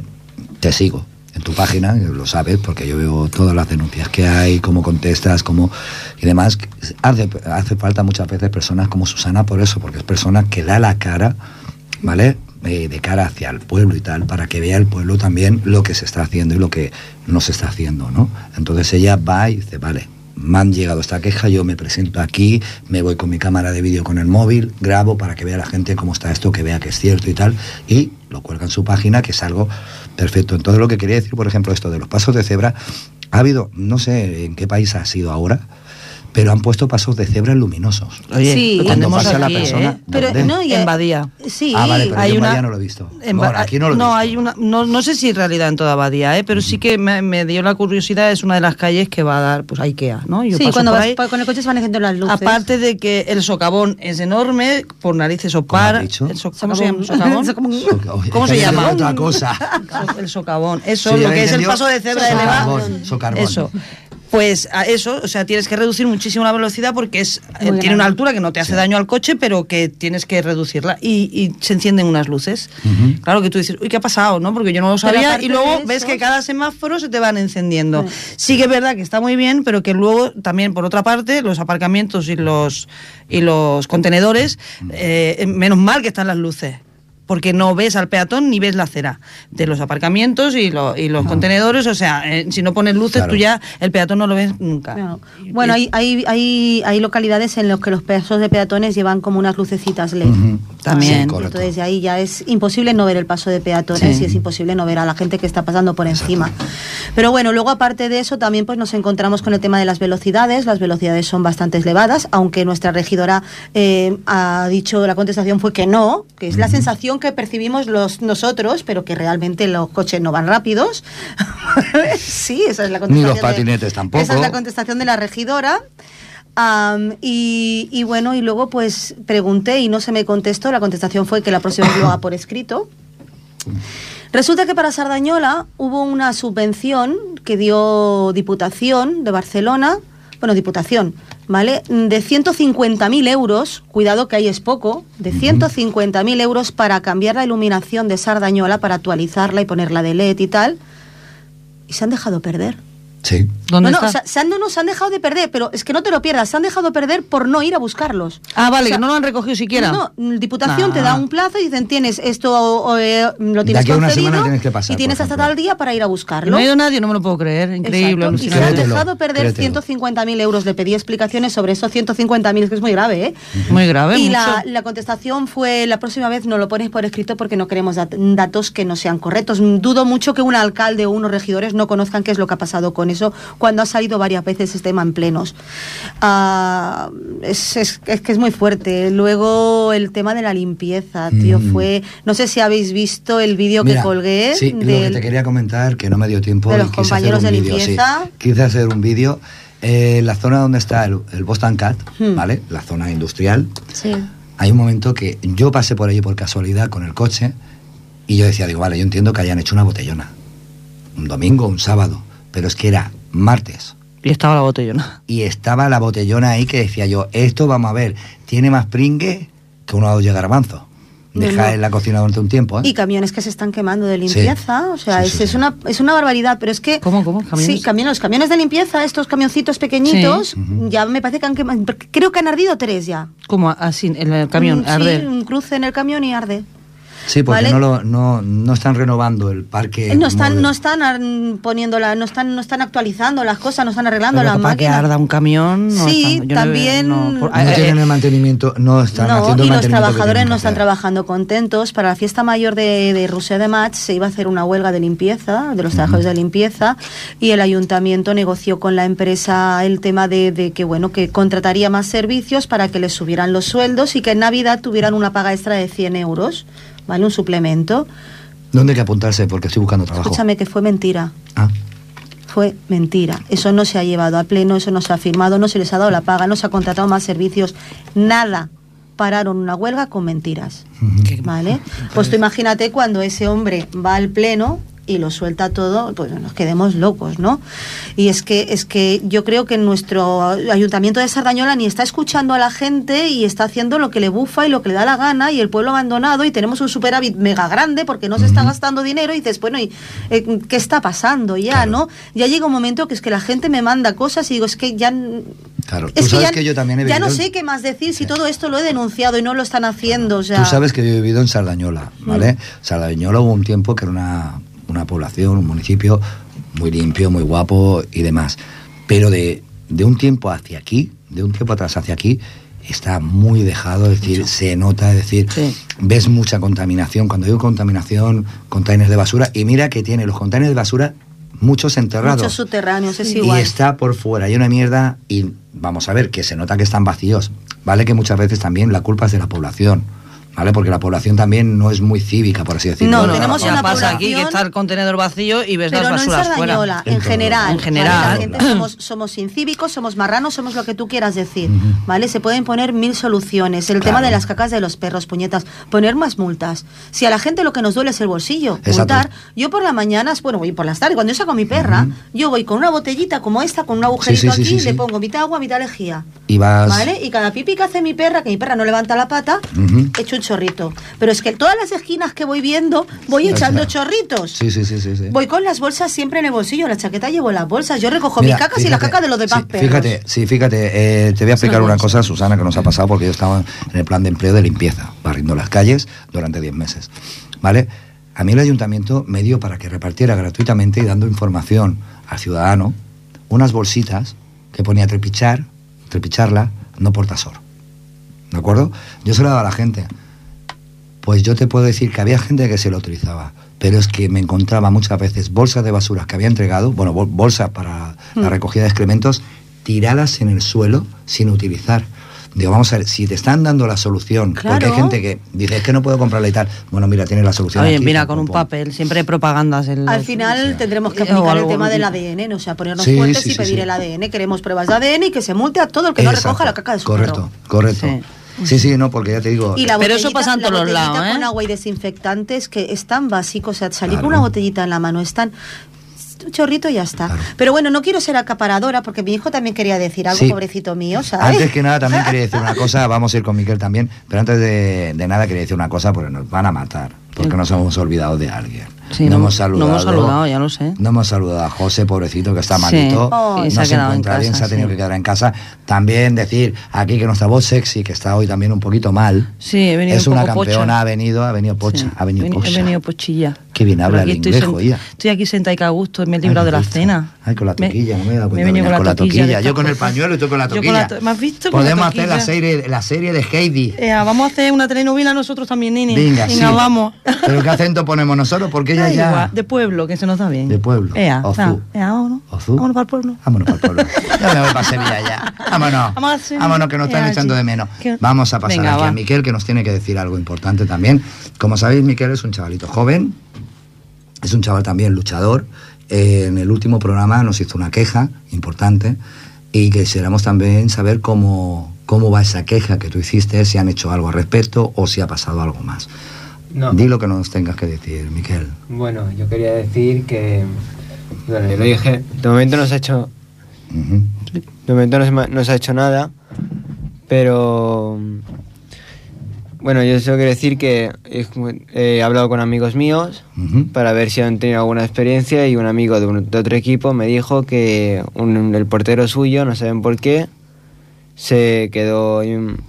te sigo en tu página, lo sabes, porque yo veo todas las denuncias que hay, cómo contestas, y demás. Hace falta muchas veces personas como Susana por eso, porque es persona que da la cara, ¿vale? De cara hacia el pueblo y tal, para que vea el pueblo también lo que se está haciendo y lo que no se está haciendo, ¿no? Entonces ella va y dice, vale, me han llegado esta queja, yo me presento aquí, me voy con mi cámara de vídeo con el móvil, grabo para que vea la gente cómo está esto, que vea que es cierto y tal, y lo cuelga en su página, que es algo perfecto. Entonces lo que quería decir, por ejemplo, esto de los pasos de cebra, ha habido, no sé en qué país ha sido ahora, pero han puesto pasos de cebra luminosos. Oye, sí, cuando tenemos pasa aquí, la persona, pero no, en Badía. Sí. Ah, vale, pero hay yo en una, Badía no lo he visto. Aquí no lo he visto. Hay una, no sé si en realidad en toda Badía, pero sí que me dio la curiosidad, es una de las calles que va a dar pues a Ikea, ¿no? Yo paso cuando por vas ahí, con el coche se van encendiendo las luces. aparte de que el socavón es enorme, por narices opar. ¿Cómo se llama? ¿Socavón? ¿Cómo se llama? Otra cosa. El socavón. Eso, lo que es el paso de cebra elevado. Eso. Pues a eso, o sea, tienes que reducir muchísimo la velocidad porque tiene una altura que no te hace daño al coche, pero que tienes que reducirla y se encienden unas luces. Claro que tú dices, uy, ¿qué ha pasado? ¿No? Porque yo no lo sabía y luego ves que cada semáforo se te van encendiendo. Sí que es verdad que está muy bien, pero que luego también, por otra parte, los aparcamientos y los contenedores, menos mal que están las luces. Porque no ves al peatón ni ves la acera de los aparcamientos y los contenedores, o sea, si no pones luces, tú ya el peatón no lo ves nunca. Claro. Bueno, hay localidades en las que los pasos de peatones llevan como unas lucecitas LED. También. Sí, entonces de ahí ya es imposible no ver el paso de peatones Sí. y es imposible no ver a la gente que está pasando por encima. Pero bueno, luego aparte de eso también pues nos encontramos con el tema de las velocidades. Las velocidades son bastante elevadas, aunque nuestra regidora ha dicho, la contestación fue que no, que es la sensación que percibimos nosotros, pero que realmente los coches no van rápidos. Sí, esa es la contestación. Ni los patinetes tampoco. Esa es la contestación de la regidora. Y bueno, y luego pues pregunté y no se me contestó. La contestación fue que la próxima vez lo haga por escrito. Resulta que para Sardañola hubo una subvención que dio Diputación de Barcelona, bueno, Diputación, ¿vale? De 150.000 euros, cuidado que ahí es poco, de 150.000 euros para cambiar la iluminación de Sardañola, para actualizarla y ponerla de LED y tal, y se han dejado perder. Sí. ¿Dónde No, está? se han dejado de perder, pero es que no te lo pierdas, se han dejado de perder por no ir a buscarlos. Ah, vale, O sea, que no lo han recogido siquiera. No, Diputación te da un plazo y dicen, tienes esto, lo tienes aquí a una concedido semana tienes que pasar, y tienes por hasta ejemplo. tal día para ir a buscarlo. No ha ido nadie, no me lo puedo creer. Increíble, Exacto. Y se han alucinante. dejado perder Créetelo. 150.000 euros. Le pedí explicaciones sobre esos 150.000, que es muy grave, ¿eh? Muy grave, Y mucho. la contestación fue, la próxima vez no lo pones por escrito porque no queremos datos que no sean correctos. Dudo mucho que un alcalde o unos regidores no conozcan qué es lo que ha pasado con eso cuando ha salido varias veces este tema en plenos. Es que es muy fuerte. Luego el tema de la limpieza, tío, fue... No sé si habéis visto el vídeo que Mira, colgué. sí, lo que te quería comentar, que no me dio tiempo. de los y quise compañeros hacer de un vídeo, limpieza. sí. Quise hacer un vídeo. La zona donde está el Boston Cat, ¿vale? La zona industrial. Sí. Hay un momento que yo pasé por allí por casualidad con el coche y yo decía, digo, vale, yo entiendo que hayan hecho una botellona. Un domingo, un sábado. Pero es que era martes. Y estaba la botellona. Y estaba la botellona ahí que decía yo, esto vamos a ver, tiene más pringue que una olla de garbanzo. Deja No. en la cocina durante un tiempo, ¿eh? Y camiones que se están quemando de limpieza, o sea, Sí, sí, es sí. una barbaridad, pero es que... ¿Cómo? ¿Camiones? Sí, los camiones de limpieza, estos camioncitos pequeñitos, ya me parece que han quemado, creo que han ardido 3 ya. ¿Cómo? Así, en el camión, Sí, arder. un cruce en el camión y arde. Sí, porque ¿vale? no están renovando el parque. No están móvil. poniéndola, no están actualizando las cosas, no están arreglando Pero las capaz que máquinas. arda un camión. No Sí, están- yo también- No tienen el mantenimiento, no están No, haciendo y el los mantenimiento que trabajadores tienen no que están hacer. trabajando contentos. Para la fiesta mayor de Roser de Maig se iba a hacer una huelga de limpieza, de los trabajadores de limpieza, y el ayuntamiento negoció con la empresa el tema de que, bueno, que contrataría más servicios para que les subieran los sueldos y que en Navidad tuvieran una paga extra de 100 euros, ¿vale? Un suplemento. ¿Dónde hay que apuntarse? Porque estoy buscando trabajo. Escúchame, que fue mentira. Ah, Fue mentira. Eso no se ha llevado a pleno, eso no se ha firmado, no se les ha dado la paga, no se ha contratado más servicios, nada. Pararon una huelga con mentiras. ¿Vale? Pues tú imagínate cuando ese hombre va al pleno y lo suelta todo, pues nos quedemos locos, ¿no? Y es que yo creo que nuestro ayuntamiento de Sardañola ni está escuchando a la gente y está haciendo lo que le bufa y lo que le da la gana, y el pueblo abandonado, y tenemos un superávit mega grande porque no se está gastando dinero, y dices, bueno, ¿y qué está pasando ya, Claro. no? Ya llega un momento que es que la gente me manda cosas y digo, es que ya... claro. Tú Es sabes ya, que yo también he ya vivido... no sé qué más decir si todo esto lo he denunciado y no lo están haciendo, o sea... Tú sabes que yo he vivido en Sardañola, ¿vale? Sardañola hubo un tiempo que era una población, un municipio muy limpio, muy guapo y demás. Pero de un tiempo hacia aquí, de un tiempo atrás hacia aquí, está muy dejado, es decir, se nota, es decir, Sí. ves mucha contaminación. Cuando digo contaminación, containers de basura, y mira que tiene los containers de basura muchos enterrados. Muchos subterráneos, es Y igual. está por fuera, hay una mierda, y vamos a ver, que se nota que están vacíos. Vale que muchas veces también la culpa es de la población, ¿vale? Porque la población también no es muy cívica, por así decirlo. No, tenemos ya una pasa aquí población- que está el contenedor vacío y ves Pero las no en basuras Sardañola, fuera. en general. En general. ¿vale? La gente somos incívicos, somos marranos, somos lo que tú quieras decir, ¿vale? Se pueden poner 1000 soluciones. El tema Claro. de las cacas de los perros, puñetas, poner más multas. Si a la gente lo que nos duele es el bolsillo, Exacto. multar. Yo por las mañanas, bueno, voy por las tardes, cuando yo saco a mi perra, yo voy con una botellita como esta, con un agujerito Sí, sí, sí, aquí, sí, le sí. pongo mitad agua, mitad lejía. Y vas... ¿Vale? Y cada pipí que hace mi perra, que mi perra no levanta la pata, echo un chorrito. Pero es que en todas las esquinas que voy viendo, voy echando chorritos. Sí, sí, sí, sí, sí. Voy con las bolsas siempre en el bolsillo, la chaqueta llevo las bolsas, yo recojo Mira, mis cacas y la caca de los demás perros. Fíjate, te voy a explicar una cosa, Susana, que nos ha pasado, porque yo estaba en el plan de empleo de limpieza, barriendo las calles durante 10 meses, ¿vale? A mí el ayuntamiento me dio para que repartiera gratuitamente y dando información al ciudadano unas bolsitas que ponía trepicharla, no por tasor, ¿de acuerdo? Yo se la daba a la gente. pues yo te puedo decir que había gente que se lo utilizaba, pero es que me encontraba muchas veces bolsas de basuras que había entregado, bueno, bolsas para la recogida de excrementos, tiradas en el suelo sin utilizar. Digo, vamos a ver, si te están dando la solución, porque hay gente que dice, es que no puedo comprarla y tal. Bueno, mira, tienes la solución. Oye, aquí, mira, con un papel, siempre hay propagandas. Al final tendremos que aplicar el tema del ADN, ¿no? O sea, ponernos fuertes y pedir el ADN. Queremos pruebas de ADN y que se multe a todo el que no recoja la caca de su perro. Correcto. Sí, no, porque ya te digo... Y pero eso pasa en todos los lados, ¿eh? Con agua y desinfectantes, que es tan básico, o sea, salir con una botellita en la mano es tan... un chorrito y ya está. Claro. Pero bueno, no quiero ser acaparadora porque mi hijo también quería decir algo, pobrecito mío, ¿sabes? Antes que nada también quería decir una cosa, vamos a ir con Miquel también, pero antes de nada quería decir una cosa porque nos van a matar, porque nos hemos olvidado de alguien. Sí, no hemos saludado, ya lo sé. No hemos saludado a José, pobrecito, que está malito, no se encuentra bien, se ha tenido que quedar en casa. También decir aquí que nuestra voz sexy, que está hoy también un poquito mal, es una campeona, ha venido pocha, ha venido pocha. He venido pochilla. Qué bien habla el inglés, joya. Estoy aquí sentada y a gusto, me he librado de la cena. Ay, con la toquilla, no me he dado cuenta. Con la toquilla. Yo con el pañuelo y tú con la toquilla. ¿Me has visto? Podemos hacer la serie de Heidi. Vamos a hacer una telenovela nosotros también, Nini. Venga, vamos. ¿Pero qué acento ponemos nosotros? Porque ella ya... Igual, de pueblo, que se nos da bien. De pueblo. Vámonos. Vámonos para el pueblo. Vámonos para el pueblo. Ya me voy para Sevilla ya. Vámonos, que nos están echando de menos. Vamos a pasar aquí a Miquel, que nos tiene que decir algo importante también. Como sabéis, Miquel es un chavalito joven. Es un chaval también luchador. En el último programa nos hizo una queja importante y quisiéramos también saber cómo va esa queja que tú hiciste, si han hecho algo al respecto o si ha pasado algo más. No. Di lo que nos tengas que decir, Miquel. Bueno, yo quería decir que... Bueno, yo lo dije, de momento no se ha hecho... De momento no se ha hecho nada, pero... Bueno, yo solo quiero decir que he hablado con amigos míos para ver si han tenido alguna experiencia y un amigo de otro equipo me dijo que el portero suyo, no saben por qué, se quedó...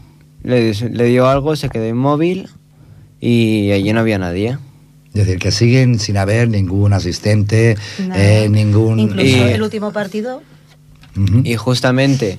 Le dio algo, se quedó inmóvil y allí no había nadie. Es decir, que siguen sin haber ningún asistente, ningún... Incluso el último partido. Y justamente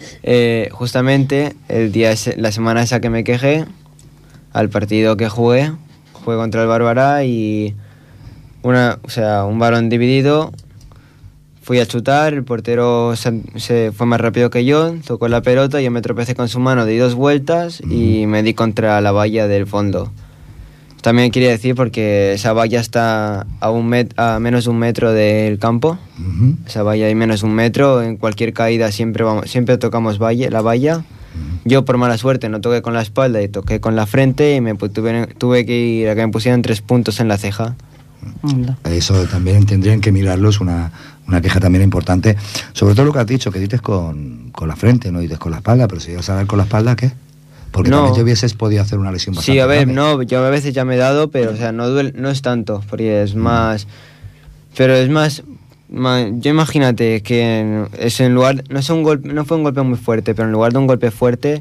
la semana esa que me quejé, al partido que jugué contra el Bárbara y un balón dividido, fui a chutar, el portero se fue más rápido que yo, tocó la pelota, yo me tropecé con su mano, di 2 vueltas y me di contra la valla del fondo. También quería decir porque esa valla está a menos de 1 metro del campo, esa valla hay menos de 1 metro, en cualquier caída siempre tocamos la valla. Yo por mala suerte no toqué con la espalda y toqué con la frente y tuve que ir a que me pusieran 3 puntos en la ceja. Eso también tendrían que mirarlo, es una queja también importante, sobre todo lo que has dicho, que dices con la frente, no dices con la espalda, pero si vas a ver con la espalda, ¿qué? Porque también te hubieses podido hacer una lesión bastante grave. No, yo a veces ya me he dado, pero no duele, no es tanto, porque es más... Pero es más... Yo imagínate que es en lugar... No fue un golpe muy fuerte, pero en lugar de un golpe fuerte...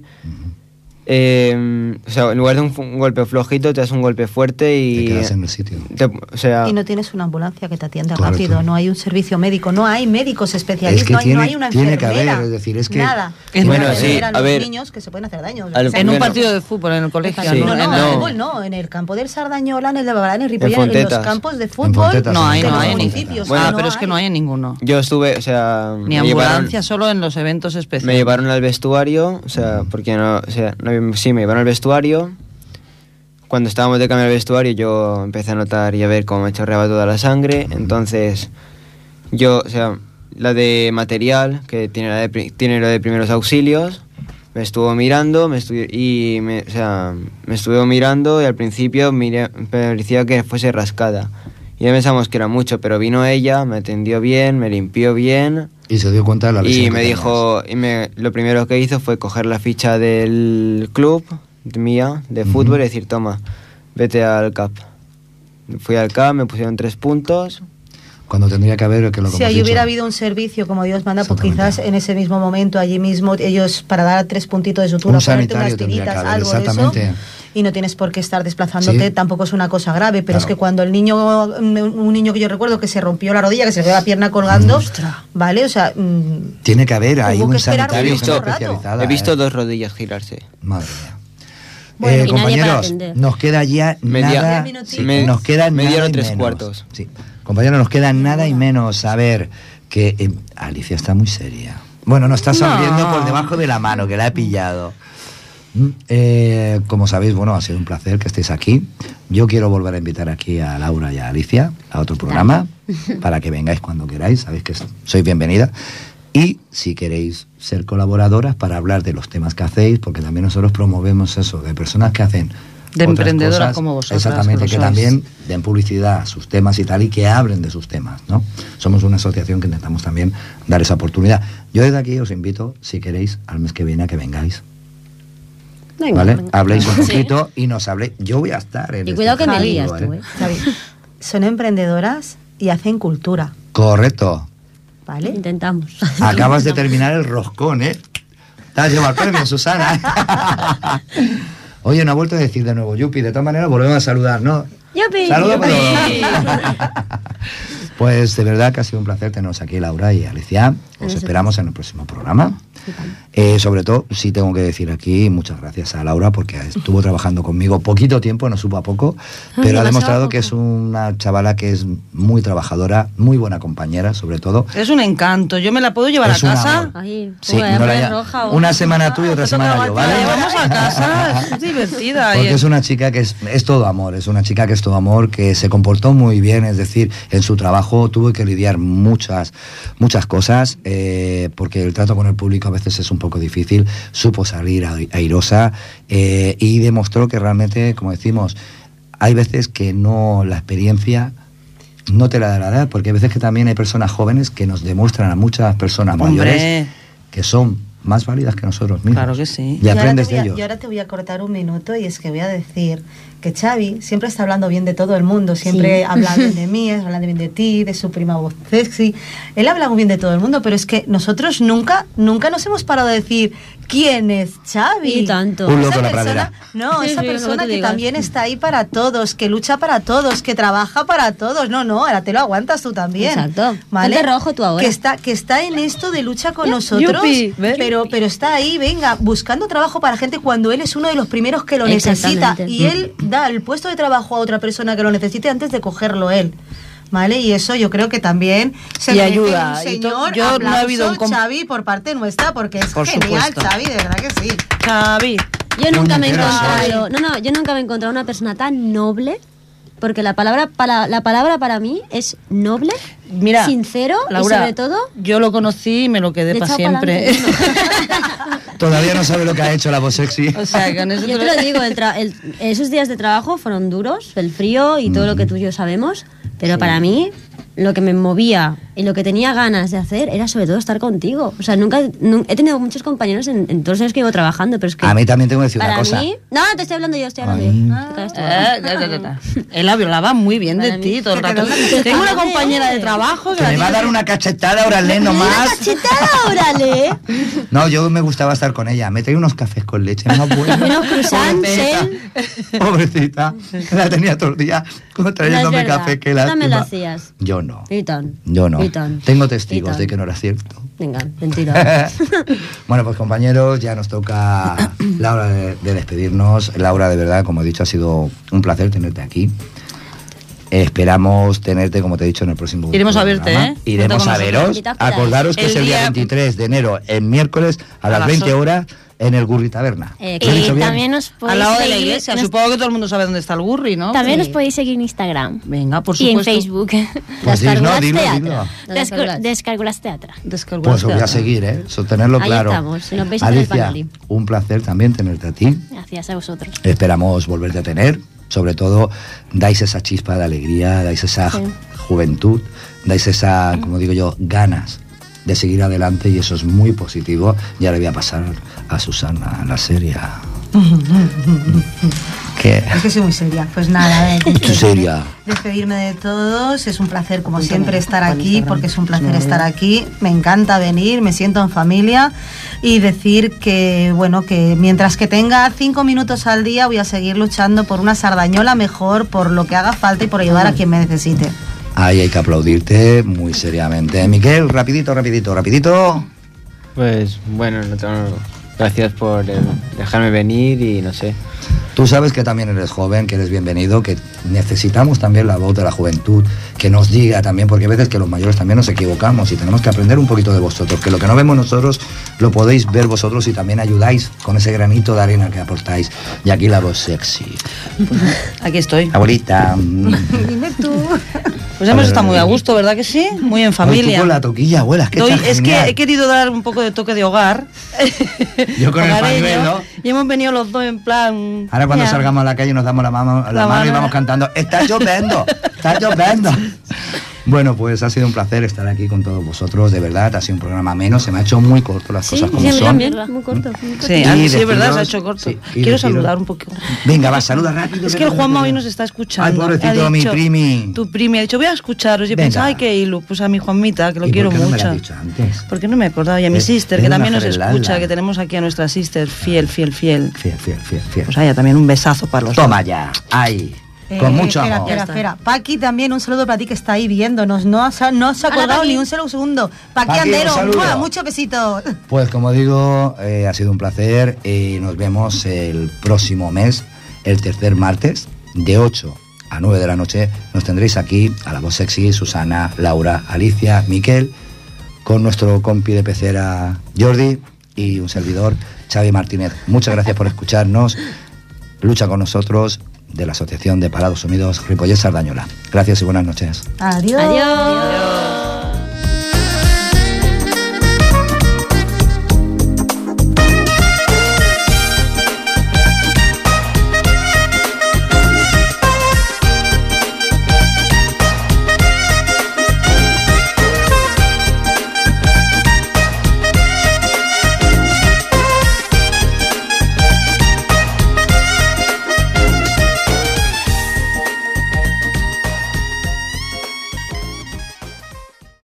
en lugar de un golpe flojito te das un golpe fuerte y... Te quedas en el sitio. Y no tienes una ambulancia que te atienda rápido, no hay un servicio médico, no hay médicos especialistas, no hay una enfermera. Tiene que haber, es decir, es que... Nada. Bueno, sí, a ver... Los niños que se pueden hacer daño. En un partido de fútbol, en el colegio. Sí. No, en el campo del Sardañola, en el de Babalá, en el Ripollet, en los campos de fútbol de los municipios. Pero es que no hay en ninguno. Yo estuve, Ni ambulancia, solo en los eventos especiales. Me llevaron al vestuario, porque sí, me llevaron al vestuario. Cuando estábamos de cambio al vestuario yo empecé a notar y a ver cómo me chorreaba toda la sangre. Entonces la de material, que tiene la de primeros auxilios, me estuvo mirando me estuvo mirando y al principio me parecía que fuese rascada. Y ya pensamos que era mucho, pero vino ella, me atendió bien, me limpió bien. Y se dio cuenta de la lesión. Y me dijo, lo primero que hizo fue coger la ficha del club mía de fútbol y decir, toma, vete al CAP. Fui al CAP, me pusieron 3 puntos. Cuando tendría que haber, que lo si ahí hubiera habido un servicio como Dios manda, pues quizás en ese mismo momento, allí mismo, ellos para dar 3 puntitos de sutura, ponerte unas tiritas, algo de eso. Y no tienes por qué estar desplazándote, tampoco es una cosa grave, pero es que cuando un niño que yo recuerdo que se rompió la rodilla, que se le ve la pierna colgando, ¿vale? O sea... tiene que haber ahí un sanitario especializado. He visto 2 rodillas girarse. Madre mía. Bueno, y nadie para compañeros, atender. nos queda ya nada. Nos queda media nada hora y 3/4. menos. Sí. Compañeros, nos queda nada y menos. A ver, que Alicia está muy seria. Bueno, no está sonriendo por debajo de la mano, que la he pillado. Como sabéis, bueno, ha sido un placer que estéis aquí. Yo quiero volver a invitar aquí a Laura y a Alicia a otro programa para que vengáis cuando queráis. Sabéis que sois bienvenida. Y si queréis ser colaboradoras para hablar de los temas que hacéis, porque también nosotros promovemos eso, de personas que hacen de otras emprendedoras cosas, como vosotras. exactamente, que también den publicidad a sus temas y tal, y que hablen de sus temas, ¿no? Somos una asociación que intentamos también dar esa oportunidad. Yo desde aquí os invito, si queréis, al mes que viene a que vengáis. Venga, ¿Vale? venga. Habléis un poquito y nos habléis. Yo voy a estar en Y cuidado que me capítulo, lías tú, Xavi, son emprendedoras y hacen cultura, Correcto. ¿vale? Intentamos. Acabas de terminar el roscón, ¿eh? Te has llevado el premio, Susana. Oye, no ha vuelto a decir de nuevo Yupi. De todas maneras, volvemos a saludar, ¿no? ¡Yupi! Saludos, ¡Yupi! Pues de verdad que ha sido un placer teneros aquí, Laura y Alicia. Os esperamos en el próximo programa. Sobre todo, sí tengo que decir aquí muchas gracias a Laura, porque estuvo trabajando conmigo poquito tiempo, no supo a poco, pero ha demostrado que es una chavala que es muy trabajadora, muy buena compañera, sobre todo. Es un encanto. Yo me la puedo llevar Es a un casa. amor. Ay, Sí, joder, no la es ya- roja, una semana tú y otra semana yo, ¿vale? La llevamos a casa. Es divertida. Porque es una chica que es todo amor, es una chica que es todo amor, que se comportó muy bien, es decir, en su trabajo tuvo que lidiar muchas cosas, porque el trato con el público a veces es un poco difícil, supo salir airosa y demostró que realmente, como decimos, hay veces que no, la experiencia no te la da la edad, porque hay veces que también hay personas jóvenes que nos demuestran a muchas personas mayores Hombre. que son más válidas que nosotros mismos. Claro que sí. Y aprendes de ellos. Yo ahora te voy a cortar un minuto y es que voy a decir que Xavi siempre está hablando bien de todo el mundo, siempre habla bien de mí, habla bien de ti, de su prima voz sexy. Él habla muy bien de todo el mundo, pero es que nosotros nunca nos hemos parado de decir quién es Xavi. Y tanto. Un loco Esa en la persona, pradera. no, Sí, esa sí, lo persona que que digas. también está ahí para todos, que lucha para todos, que trabaja para todos. No, ahora te lo aguantas tú también. Exacto. ¿Vale? Ponte rojo tú ahora. Que está en esto de lucha con nosotros, Yupi, ¿ves? pero está ahí, venga, buscando trabajo para gente cuando él es uno de los primeros que lo necesita. Exactamente. Y él da el puesto de trabajo a otra persona que lo necesite antes de cogerlo él. ¿Vale? Y eso yo creo que también se Y merece ayuda. un Y señor yo no he aplauso, habido un Xavi, por parte nuestra, porque es Por genial, supuesto. Xavi, de verdad que sí. Xavi. Yo nunca me he Puñetero encontrado, yo nunca me he encontrado una persona tan noble, porque la palabra para mí es noble, Mira, sincero Laura, y sobre todo yo lo conocí y me lo quedé de para echado siempre. pa'lante. Todavía no sabe lo que ha hecho la voz sexy. O sea, con eso Yo te lo digo, esos días de trabajo fueron duros, el frío y todo lo que tú y yo sabemos, pero para mí lo que me movía y lo que tenía ganas de hacer era sobre todo estar contigo. O sea, nunca he tenido muchos compañeros en todos los años que llevo trabajando, pero es que A mí también tengo que decir para una cosa. mí... No, te estoy hablando yo, estoy hablando Ay. yo. Te callas tú. Él hablaba muy bien de Para ti mí. todo el Que te rato. lo diga. Tengo una compañera de trabajo que Que la me va a tiene- dar una cachetada, órale, nomás. ¡Cachetada, órale! No, yo me gustaba estar con ella. Me traía unos cafés con leche más buenos. Unos croissants, Pobrecita. La tenía todo el día trayéndome No es verdad. café. Que Tú también lo lástima. hacías. Yo no. Y tan. Yo no. Y tan. Tengo testigos Y tan. de que no era cierto. Venga, mentira. Bueno, pues compañeros, ya nos toca la hora de despedirnos. Laura, de verdad, como he dicho, ha sido un placer tenerte aquí. Esperamos tenerte, como te he dicho, en el próximo Iremos a programa. verte, ¿eh? Iremos Cuenta a con veros. nosotros. Acordaros que El es el día día 23 de enero, el miércoles, a las 20 horas, en el Gurri Taberna. ¿Lo he Y dicho bien? también os podéis Al lado de la seguir- iglesia. nos- Supongo que todo el mundo sabe dónde está el Gurri, ¿no? También Sí. os podéis seguir en Instagram Venga, por y en supuesto. Facebook. Pues Descargulas dilo, teatro. dilo. Descargulas Teatro. Descargar Pues os voy a seguir, ¿eh? Eso, tenerlo Ahí claro. estamos, si nos veis en el Alicia, panel. un placer también tenerte a ti. Gracias a vosotros. Esperamos volverte a tener. Sobre todo, dais esa chispa de alegría, dais esa Sí. juventud, dais esa, como digo yo, ganas de seguir adelante y eso es muy positivo. Ya le voy a pasar a Susana, la seria. ¿Qué? Es que soy muy seria. Pues nada, Seria. despedirme de todos. Es un placer, como siempre, estar aquí, porque es un placer estar aquí. Me encanta venir, me siento en familia y decir que, bueno, que mientras que tenga 5 minutos al día voy a seguir luchando por una sardañola mejor, por lo que haga falta y por ayudar a quien me necesite. Ahí hay que aplaudirte muy seriamente. Miquel, rapidito. Pues bueno, gracias por dejarme venir y no sé. Tú sabes que también eres joven, que eres bienvenido, que necesitamos también la voz de la juventud, que nos diga también, porque a veces que los mayores también nos equivocamos y tenemos que aprender un poquito de vosotros, que lo que no vemos nosotros lo podéis ver vosotros y también ayudáis con ese granito de arena que aportáis. Y aquí la voz sexy. Aquí estoy. Abuelita. Dime tú. Pues hemos estado muy a gusto, ¿verdad que sí? Muy en familia. Tú con la toquilla, abuela, es que he querido dar un poco de toque de hogar. Yo con el pañuelo. Y hemos venido los dos en plan... Ahora cuando salgamos a la calle nos damos la mano y vamos cantando, ¡está lloviendo! ¡Está lloviendo! Bueno, pues ha sido un placer estar aquí con todos vosotros, de verdad, ha sido un programa menos, se me ha hecho muy corto las cosas como son. También, muy corto. Sí, es verdad, se ha hecho corto. Quiero saludar un poquito. Venga, va, saluda rápido. Es que el Juanma hoy nos está escuchando. Ay, pobrecito, mi primi. Tu primi ha dicho, voy a escucharos. Y he pensado, ay, qué ilu, pues a mi Juanmita, que lo quiero mucho. ¿Por qué no me lo has dicho antes? ¿Por qué no me he acordado? Y a mi sister, que también nos escucha, que tenemos aquí a nuestra sister, fiel. Fiel. Pues haya también un besazo para los dos. Toma ya, ahí. Con mucho amor. Espera. Paqui, también un saludo para ti que está ahí viéndonos. No se ha colgado ni un solo segundo. Paqui Andero, muchos besitos. Pues como digo, ha sido un placer y nos vemos el próximo mes, el tercer martes, de 8 a 9 de la noche. Nos tendréis aquí a la voz sexy, Susana, Laura, Alicia, Miquel, con nuestro compi de pecera Jordi y un servidor, Xavi Martínez. Muchas gracias por escucharnos. Lucha con nosotros, de la Asociación de Parados Unidos Ripollet Sardañola. Gracias y buenas noches. Adiós. Adiós.